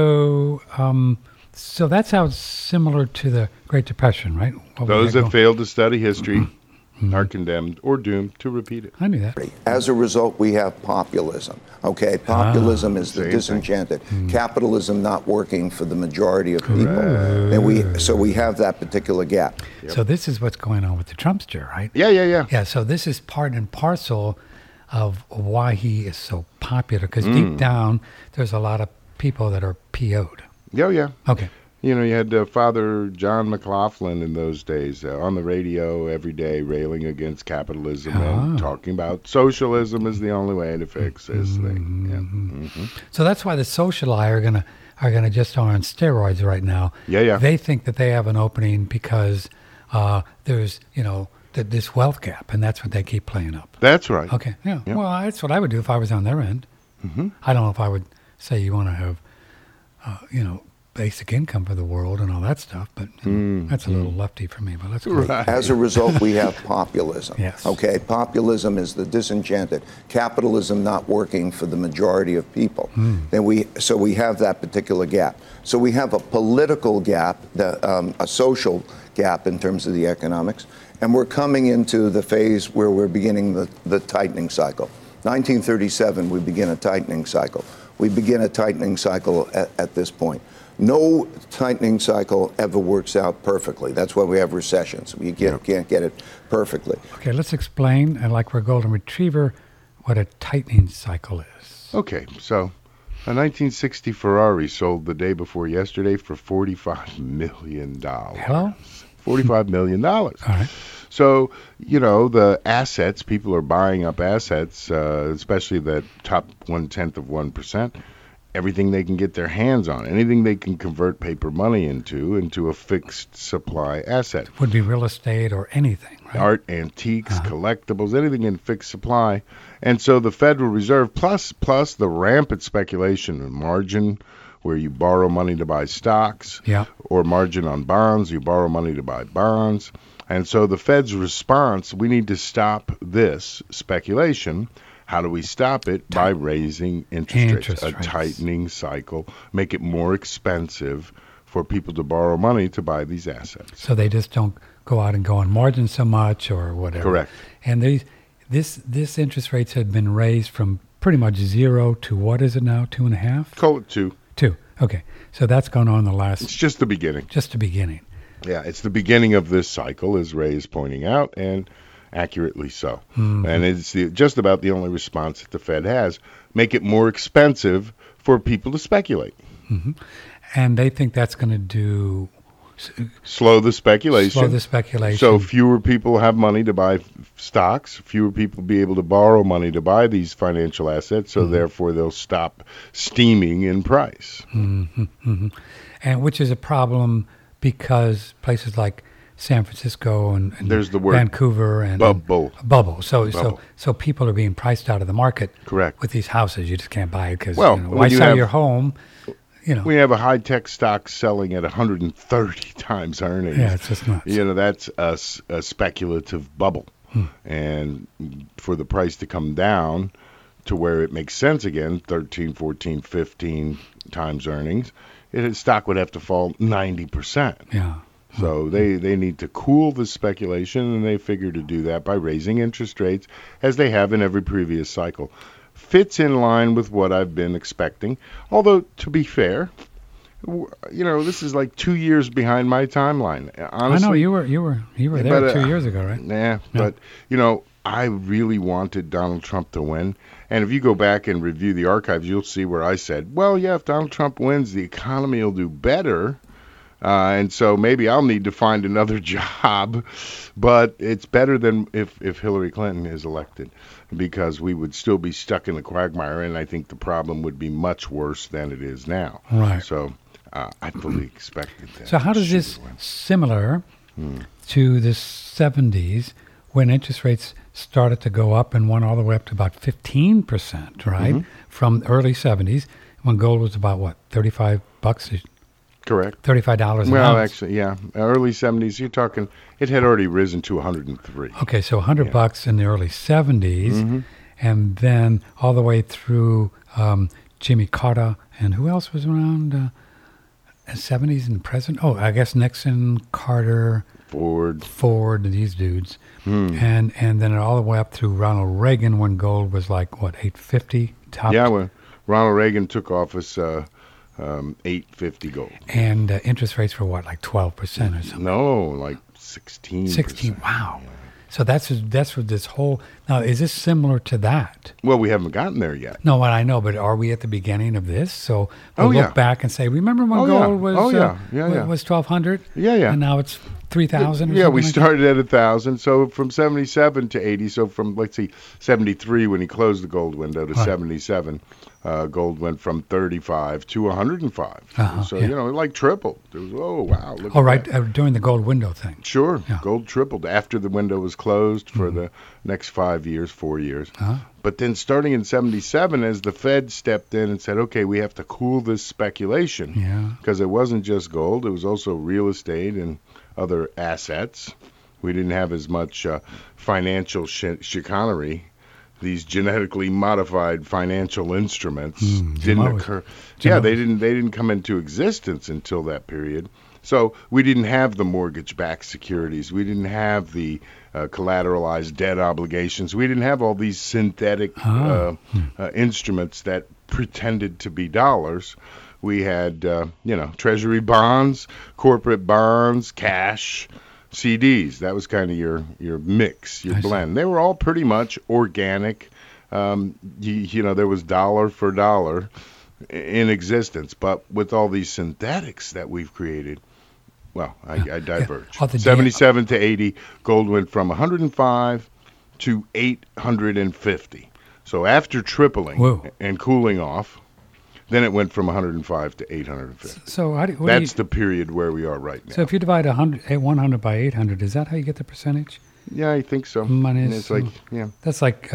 So that sounds similar to the Great Depression, right? What we Those had that going- failed to study history are condemned or doomed to repeat it. I knew that. As a result, we have populism. Okay, populism is the same thing. disenchanted. Capitalism not working for the majority of people, and we have that particular gap. So this is what's going on with the Trumpster, right? Yeah. Yeah, so this is part and parcel of why he is so popular, because deep down, there's a lot of people that are PO'd. Yeah. Okay. You had Father John McLaughlin in those days on the radio every day railing against capitalism and talking about socialism is the only way to fix this thing. Yeah. So that's why the sociali are going to are going to just are on steroids right now. Yeah. They think that they have an opening because there's, this wealth gap, and that's what they keep playing up. That's right. Okay, yeah. Yep. Well, that's what I would do if I was on their end. Mm-hmm. I don't know if I would say you want to have, basic income for the world and all that stuff, but that's a little lefty for me, but that's cool. Right. As a result, we have populism. Yes. Okay, populism is the disenchanted. Capitalism not working for the majority of people. Then we have that particular gap. So we have a political gap, a social gap in terms of the economics, and we're coming into the phase where we're beginning the tightening cycle. 1937, we begin a tightening cycle. We begin a tightening cycle at this point. No tightening cycle ever works out perfectly. That's why we have recessions. You can't get it perfectly. Okay, let's explain, like we're a golden retriever, what a tightening cycle is. Okay, so a 1960 Ferrari sold the day before yesterday for $45 million. Hello? $45 million. All right. So, the assets, people are buying up assets, especially that top 1/10 of 1%. Everything they can get their hands on, anything they can convert paper money into a fixed supply asset. Would be real estate or anything, right? Art, antiques, collectibles, anything in fixed supply. And so the Federal Reserve, plus the rampant speculation and margin, where you borrow money to buy stocks, or margin on bonds, you borrow money to buy bonds. And so the Fed's response, we need to stop this speculation. How do we stop it? By raising interest rates. A tightening cycle, make it more expensive for people to borrow money to buy these assets. So they just don't go out and go on margin so much or whatever. Correct. And this interest rates had been raised from pretty much 0 to what is it now, 2.5? Call it 2. 2. Okay. So that's gone on the last... It's just the beginning. Just the beginning. Yeah, it's the beginning of this cycle, as Ray is pointing out, and accurately so. And it's just about the only response that the Fed has. Make it more expensive for people to speculate. And they think that's going to do... Slow the speculation. Slow the speculation. So fewer people have money to buy stocks. Fewer people be able to borrow money to buy these financial assets. So therefore, they'll stop steaming in price. And which is a problem because places like San Francisco and there's the word Vancouver and bubble. So people are being priced out of the market. Correct. With these houses, you just can't buy it because why sell your home? We have a high-tech stock selling at 130 times earnings. Yeah, it's just nuts. That's a speculative bubble. And for the price to come down to where it makes sense again, 13, 14, 15 times earnings, stock would have to fall 90%. Yeah. So they need to cool the speculation, and they figure to do that by raising interest rates, as they have in every previous cycle. Fits in line with what I've been expecting. Although, to be fair, this is like 2 years behind my timeline. Honestly, I know you were there 2 years ago, right? Yeah, but I really wanted Donald Trump to win. And if you go back and review the archives, you'll see where I said, well, yeah, if Donald Trump wins, the economy will do better. And so maybe I'll need to find another job, but it's better than if Hillary Clinton is elected, because we would still be stuck in the quagmire, and I think the problem would be much worse than it is now. Right. So I fully expected that. So how does this similar to the 70s when interest rates started to go up and went all the way up to about 15%, right? From the early 70s when gold was about, what, $35? Correct. $35 an ounce. Well, actually, yeah. Early 70s, you're talking, it had already risen to 103. Okay, so $100 in the early 70s, and then all the way through Jimmy Carter, and who else was around? 70s and present? Oh, I guess Nixon, Carter, Ford, these dudes. And then all the way up through Ronald Reagan when gold was like, what, $850? Yeah, when Ronald Reagan took office... $850 gold. And interest rates were what, like 12% or something? No, like 16%. 16, wow. Yeah. So that's what this whole... Now, is this similar to that? Well, we haven't gotten there yet. No, I know, but are we at the beginning of this? So we'll look back and say, remember when gold was was 1,200? Yeah. And now it's 3,000? Yeah, we started at 1,000. So from 77 to 80, so from, let's see, 73 when he closed the gold window to 77, gold went from 35 to 105. So, yeah. it like tripled. It was, oh, wow. Look Oh, at right, that. during the gold window thing. Sure. Yeah. Gold tripled after the window was closed for the next 4 years. But then starting in 77, as the Fed stepped in and said, okay, we have to cool this speculation. Yeah. Because it wasn't just gold. It was also real estate and other assets. We didn't have as much financial chicanery. These genetically modified financial instruments didn't occur. Yeah, they didn't come into existence until that period. So we didn't have the mortgage-backed securities. We didn't have the collateralized debt obligations. We didn't have all these synthetic instruments that pretended to be dollars. We had, treasury bonds, corporate bonds, cash, CDs. That was kind of your mix, your blend. They were all pretty much organic. There was dollar for dollar in existence. But with all these synthetics that we've created, well, I diverge. 77 to 80, gold went from 105 to 850. So after tripling and cooling off, then it went from 105 to 850. So that's the period where we are right now. So if you divide 100 by 800, is that how you get the percentage? Yeah, I think so. Minus, it's that's like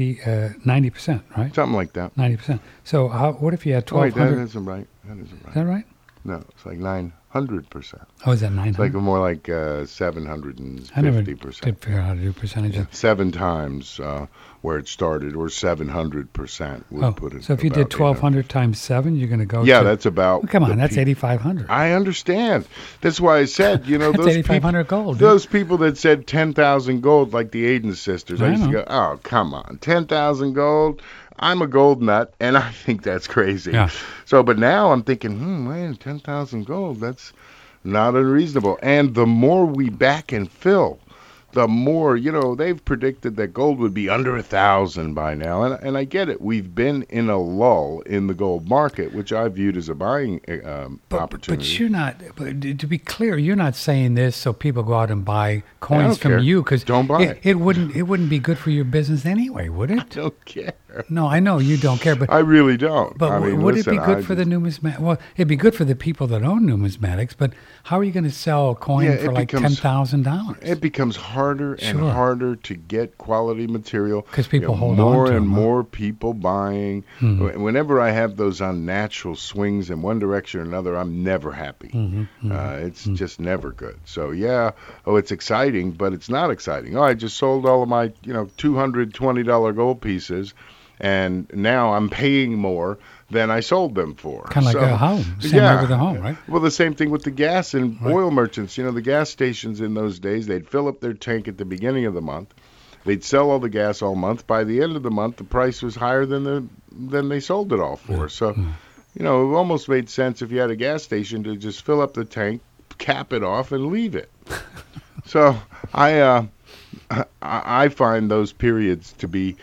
90%, right? Something like that. 90%. So what if you had 1,200? That isn't right. Is that right? No, it's like 900%. Oh, is that 900? It's like more like 750%. I never did figure out how to do percentages. Yeah, 7 times where it started, or 700% would put it. So if you did 1,200 times 7, you're going to go. Yeah, that's about. Well, come on, that's 8,500. I understand. That's why I said, that's those 8,500 gold. Those people that said 10,000 gold, like the Aiden sisters, I used to go, oh, come on, 10,000 gold. I'm a gold nut, and I think that's crazy. Yeah. So, but now I'm thinking, man, 10,000 gold, that's not unreasonable. And the more we back and fill, the more, they've predicted that gold would be under 1,000 by now. And I get it. We've been in a lull in the gold market, which I viewed as a buying opportunity. But you're not, to be clear, you're not saying this so people go out and buy coins from you. Because don't buy it wouldn't be good for your business anyway, would it? I don't care. No, I know you don't care, but I really don't. But would it be good for the numismatic? Well, it'd be good for the people that own numismatics. But how are you going to sell a coin for like $10,000? It becomes harder and harder to get quality material because people hold on to more them. and more people buying. Whenever I have those unnatural swings in one direction or another, I'm never happy. It's just never good. So it's exciting, but it's not exciting. I just sold all of my $220 gold pieces. And now I'm paying more than I sold them for. Kind of like a home. Same way with a home, right? Well, the same thing with the gas and oil merchants. The gas stations in those days, they'd fill up their tank at the beginning of the month. They'd sell all the gas all month. By the end of the month, the price was higher than they sold it all for. So, it almost made sense if you had a gas station to just fill up the tank, cap it off, and leave it. So I find those periods to be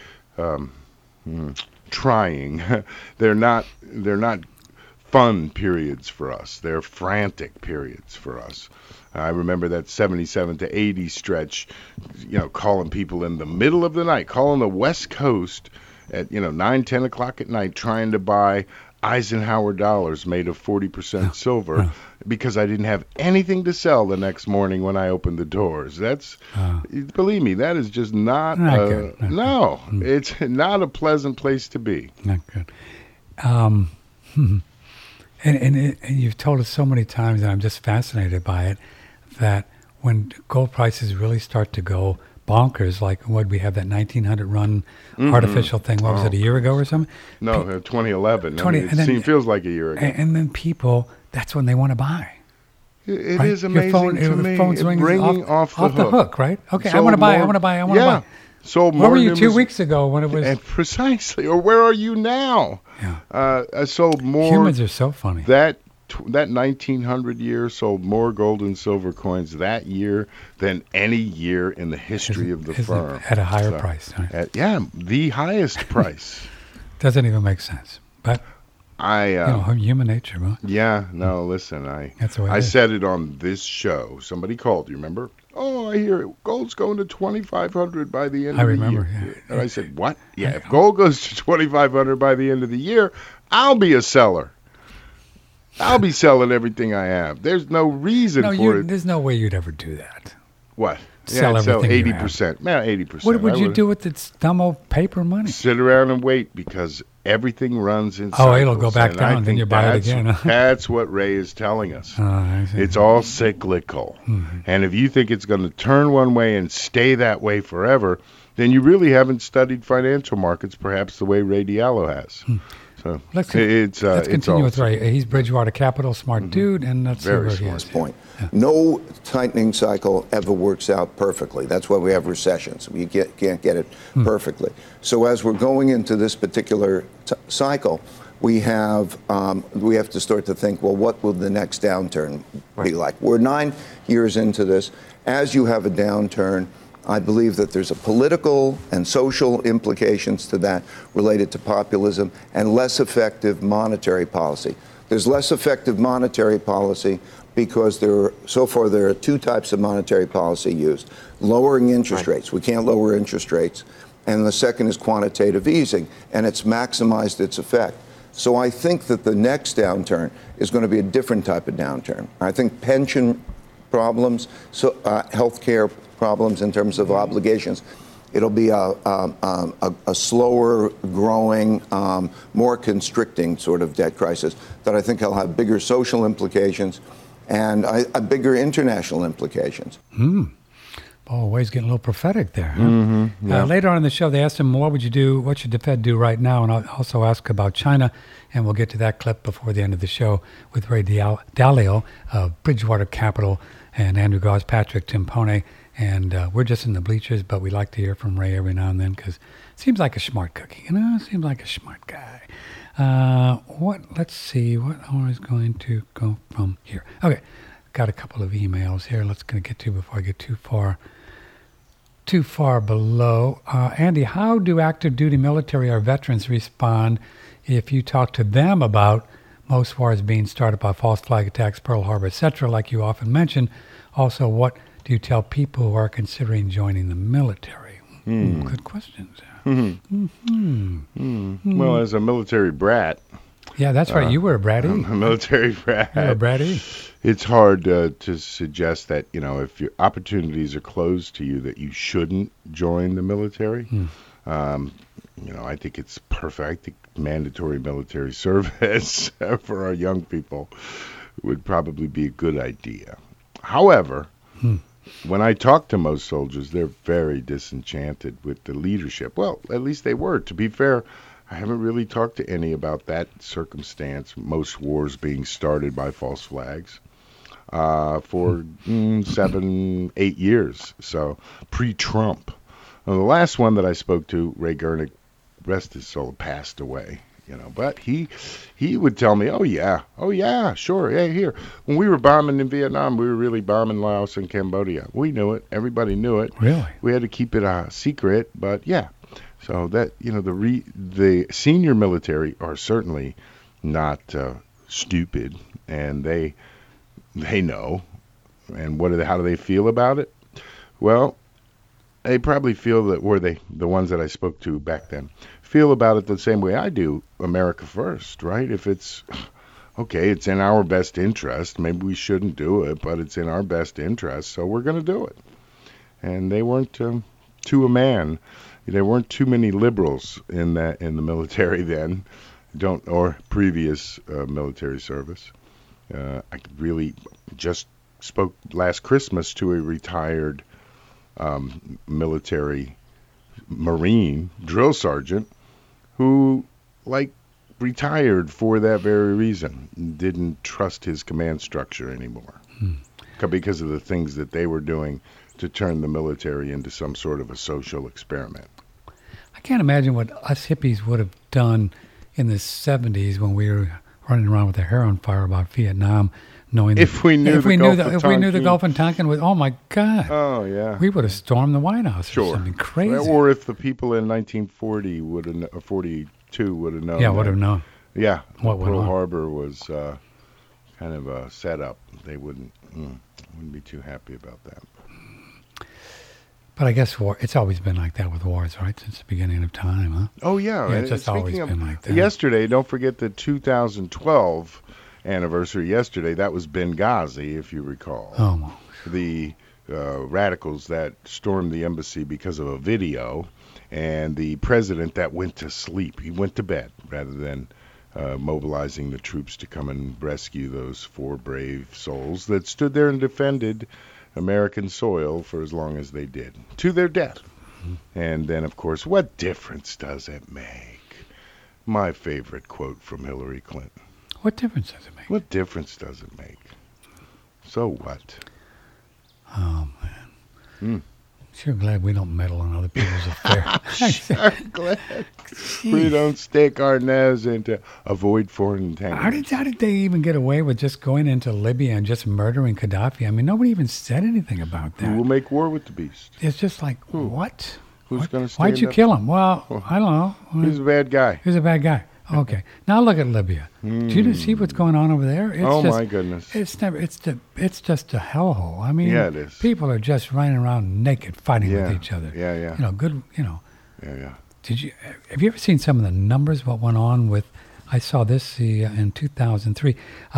trying. They're not fun periods for us. They're frantic periods for us. I remember that 77 to 80 stretch, calling people in the middle of the night, calling the West Coast at 9, 10 o'clock at night, trying to buy Eisenhower dollars made of 40% silver because I didn't have anything to sell the next morning when I opened the doors. That's, believe me, that is just not good. It's not a pleasant place to be. Not good. And you've told us so many times, and I'm just fascinated by it, that when gold prices really start to go bonkers, like what we have that 1900 run artificial thing. What was it, a year ago or something? No, 2011. It feels like a year ago. And then people, that's when they want to buy. It is amazing to me. The phone's ringing off the hook, right? Okay, I want to buy. Sold more. Where were you 2 weeks ago when it was? And precisely. Or where are you now? Yeah. I sold more. Humans are so funny. That 1900 year sold more gold and silver coins that year than any year in the history of the firm. At a higher price. Right? The highest price. Doesn't even make sense. But human nature, huh? Yeah, no, listen, That's the way it I is. said it on this show. Somebody called, you remember? Oh, I hear it. Gold's going to 2,500 by the end of the year. I remember, yeah. And I said, what? Yeah, if gold goes to 2,500 by the end of the year, I'll be a seller. I'll be selling everything I have. There's no reason for it. There's no way you'd ever do that. What? Sell everything you have. 80%. Yeah, 80%. What would you do with this dumb old paper money? Sit around and wait because everything runs in cycles. Oh, it'll go back down, then you buy it again. That's what Ray is telling us. I see. It's all cyclical. Mm-hmm. And if you think it's going to turn one way and stay that way forever, then you really haven't studied financial markets perhaps the way Ray Diallo has. So Let's it's continue with all Ray. He's Bridgewater Capital, smart dude, and let's see Very where he smart. is. Point. No tightening cycle ever works out perfectly. That's why we have recessions. You can't get it perfectly. So as we're going into this particular cycle, we have to start to think, well, what will the next downturn be like? We're 9 years into this. As you have a downturn, I believe that there's a political and social implications to that related to populism and less effective monetary policy. There's less effective monetary policy because so far there are two types of monetary policy used. Lowering interest rates. We can't lower interest rates. And the second is quantitative easing, and it's maximized its effect. So I think that the next downturn is going to be a different type of downturn. I think pension problems, healthcare problems in terms of obligations, it'll be a slower growing, more constricting sort of debt crisis that I think will have bigger social implications and bigger international implications. Oh, Way's getting a little prophetic there. Huh? Later on in the show, they asked him, what should the Fed do right now? And I'll also ask about China, and we'll get to that clip before the end of the show with Ray Dalio of Bridgewater Capital and Andrew Patrick Timpone. And we're just in the bleachers, but we like to hear from Ray every now and then because it seems like a smart cookie, seems like a smart guy. Let's see, what I was going to go from here. Okay, got a couple of emails here. Let's get to before I get too far below. Andy, how do active duty military or veterans respond if you talk to them about most wars being started by false flag attacks, Pearl Harbor, etc., like you often mention? Also, what do you tell people who are considering joining the military? Good questions. Well, as a military brat. Yeah, that's right. You were a bratty. I'm a military brat. You're a bratty. It's hard to suggest that, if your opportunities are closed to you, that you shouldn't join the military. I think it's perfect. I think mandatory military service for our young people would probably be a good idea. However, when I talk to most soldiers, they're very disenchanted with the leadership. Well, at least they were. To be fair, I haven't really talked to any about that circumstance, most wars being started by false flags, for 7, 8 years. So pre-Trump. Well, the last one that I spoke to, Ray Gernick, rest his soul, passed away. But he would tell me, oh yeah, sure, yeah, here. When we were bombing in Vietnam, we were really bombing Laos and Cambodia. We knew it. Everybody knew it. Really? We had to keep it a secret, but yeah. So that, the senior military are certainly not stupid, and they know. And how do they feel about it? Well, they probably feel that the ones that I spoke to back then, feel about it the same way I do, America first, right? If it's, okay, it's in our best interest, maybe we shouldn't do it, but it's in our best interest, so we're going to do it. And they weren't, to a man, there weren't too many liberals in the military then, or previous military service. I really just spoke last Christmas to a retired military Marine drill sergeant who, retired for that very reason, didn't trust his command structure anymore because of the things that they were doing to turn the military into some sort of a social experiment. I can't imagine what us hippies would have done in the 70s when we were running around with our hair on fire about Vietnam, knowing if we knew the Gulf of Tonkin was, oh my God. Oh yeah. We would have stormed the White House or something crazy. Or if the people in 1940 42 would have known. Yeah, would have known. Yeah, What went Pearl on? Harbor was kind of a setup. They wouldn't be too happy about that. But I guess it's always been like that with wars, right? Since the beginning of time, huh? Oh, yeah. Yeah, And it's just always been like that. Yesterday, don't forget the 2012 anniversary yesterday. That was Benghazi, if you recall. Oh, The radicals that stormed the embassy because of a video, and the president that went to sleep. He went to bed rather than mobilizing the troops to come and rescue those 4 brave souls that stood there and defended American soil for as long as they did, to their death. And then, of course, what difference does it make? My favorite quote from Hillary Clinton. what difference does it make? What difference does it make? So what? Oh man. Sure glad we don't meddle in other people's affairs. Sure glad we don't stick our nose into avoid foreign entanglements. How did they even get away with just going into Libya and just murdering Gaddafi? I mean, nobody even said anything about Who will that. make war with the beast? It's just like, what? Who's What? going to stand Why'd you up? kill him? Well, I don't know. He's a bad guy. He's a bad guy. Okay. Now look at Libya. Do you see what's going on over there? It's Oh, just, my goodness. It's just a hellhole. I mean, Yeah, it is. people are just running around naked fighting with Yeah. each other. Yeah, yeah. Yeah. Have you ever seen some of the numbers, what went on with, I saw this in 2003,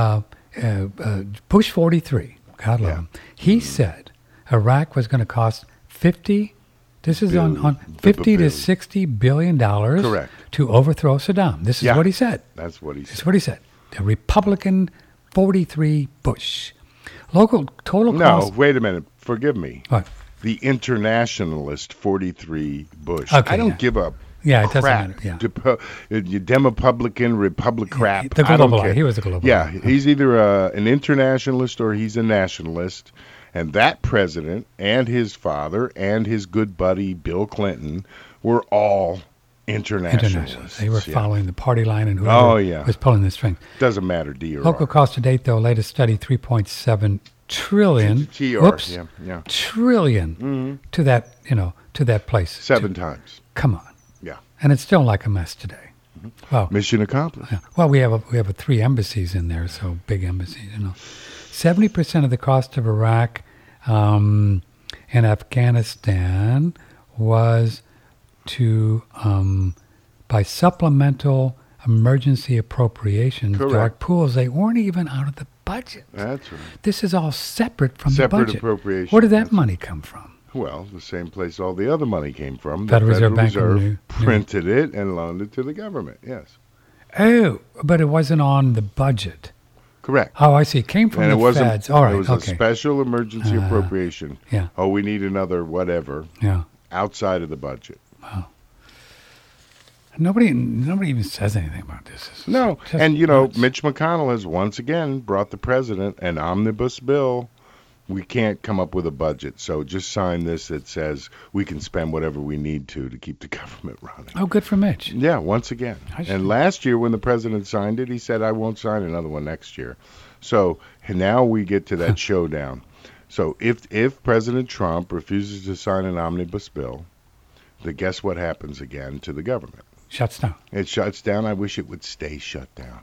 Bush 43, God love Yeah. him. He said Iraq was going to cost 50, this is on Billion. 50 to Billion. 60 billion dollars Correct. to overthrow Saddam. This is Yeah. what he said. That's what he This is said. what he said. The Republican 43 Bush. Local total No, cost. wait a minute. Forgive me. What? The internationalist 43 Bush. Okay, I don't yeah. give up. Yeah, it doesn't crap. matter, yeah. Demopublican, Republic crap. The I don't globalite. care. He was a globalite. Yeah, he's either an internationalist or he's a nationalist. And that president and his father and his good buddy Bill Clinton were all internationalists. They were Yeah. following the party line and whoever Oh, yeah. was pulling the strings. Doesn't matter, D or Local R. cost to date, though, latest study, 3.7 trillion. TR, Whoops. yeah. Trillion to that place. 7 times. Come on. Yeah. And it's still like a mess today. Well, Mission accomplished. yeah. Well, we have 3 embassies in there, so big embassies, 70% of the cost of Iraq and Afghanistan was to by supplemental emergency appropriations, Correct. dark pools. They weren't even out of the budget. That's right. This is all separate from Separate the budget. appropriation, Where did that that's money come from? Well, the same place all the other money came from. Federal The Reserve Bank of Reserve New York. printed it and loaned it to the government. Yes. Oh, but it wasn't on the budget. Correct. Oh, I see. It came from And the it wasn't. feds. All right. It was Okay. a special emergency appropriation. yeah. Oh, we need another whatever Yeah. outside of the budget. Nobody even says anything about this. This is No, just and nuts. Mitch McConnell has once again brought the president an omnibus bill. We can't come up with a budget, so just sign this that says we can spend whatever we need to keep the government running. Oh, good for Mitch. Yeah, once again. I see. And last year when the president signed it, he said, I won't sign another one next year. So now we get to that showdown. So if President Trump refuses to sign an omnibus bill, then guess what happens again to the government? Shuts down. It shuts down. I wish it would stay shut down.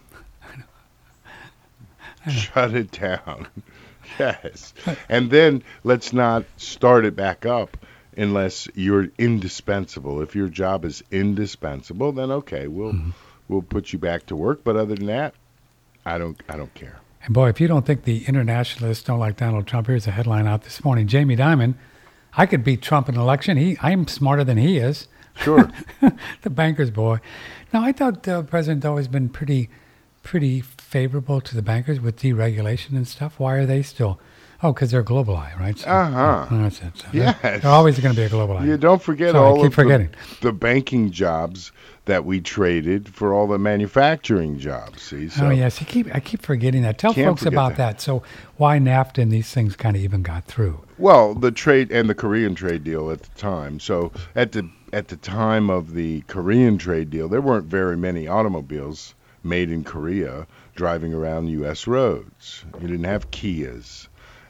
Shut it down. Yes. And then let's not start it back up unless you're indispensable. If your job is indispensable, then okay, we'll put you back to work. But other than that, I don't care. And boy, if you don't think the internationalists don't like Donald Trump, here's a headline out this morning. Jamie Dimon, I could beat Trump in an election. I'm smarter than he is. Sure. The banker's boy. Now, I thought the president's always been pretty favorable to the bankers with deregulation and stuff. Why are they still? Oh, because they're globalized, right? So, that's it. So Yes. They're always going to be a globalized. You don't forget Sorry, I all keep of forgetting. the banking jobs that we traded for all the manufacturing jobs. See, so Oh yes, I keep forgetting that. Tell Can't folks forget about that. that. So why NAFTA and these things kind of even got through? well, the trade and the Korean trade deal at the time. So at the time of the Korean trade deal, there weren't very many automobiles made in Korea driving around U.S. roads. You didn't have Kias.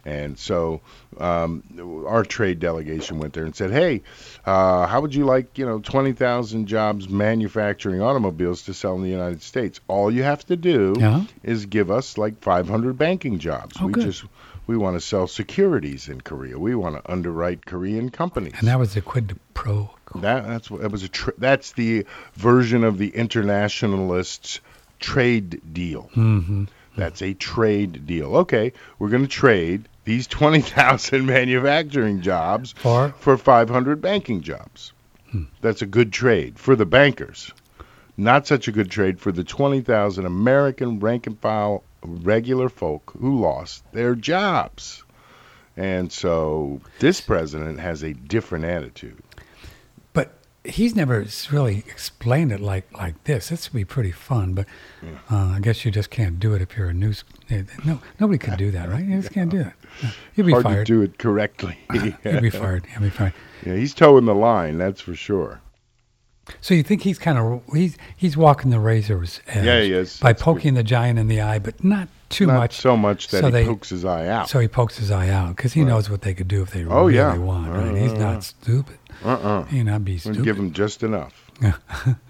And so our trade delegation went there and said, hey, how would you like, 20,000 jobs manufacturing automobiles to sell in the United States? All you have to do is give us like 500 banking jobs. We want to sell securities in Korea. We want to underwrite Korean companies. And that was the quid pro quo. That's the version of the internationalists' trade deal. Mm-hmm. That's a trade deal. Okay, we're going to trade these 20,000 manufacturing jobs for 500 banking jobs. That's a good trade for the bankers. Not such a good trade for the 20,000 American rank-and-file regular folk who lost their jobs. And so this president has a different attitude. But he's never really explained it like this. This would be pretty fun, but I guess you just can't do it if you're a news... No, nobody could do that, right? You just can't do it. You'd be fired. Hard to do it correctly. You'd be fired. Yeah, he's towing the line, that's for sure. So you think he's he's walking the razor's edge? Yeah, he is. By poking the giant in the eye, but not too much. Not so much that he pokes his eye out. So he pokes his eye out because he knows what they could do if they really want. Right? He's not stupid. He'd not be stupid. Give him just enough.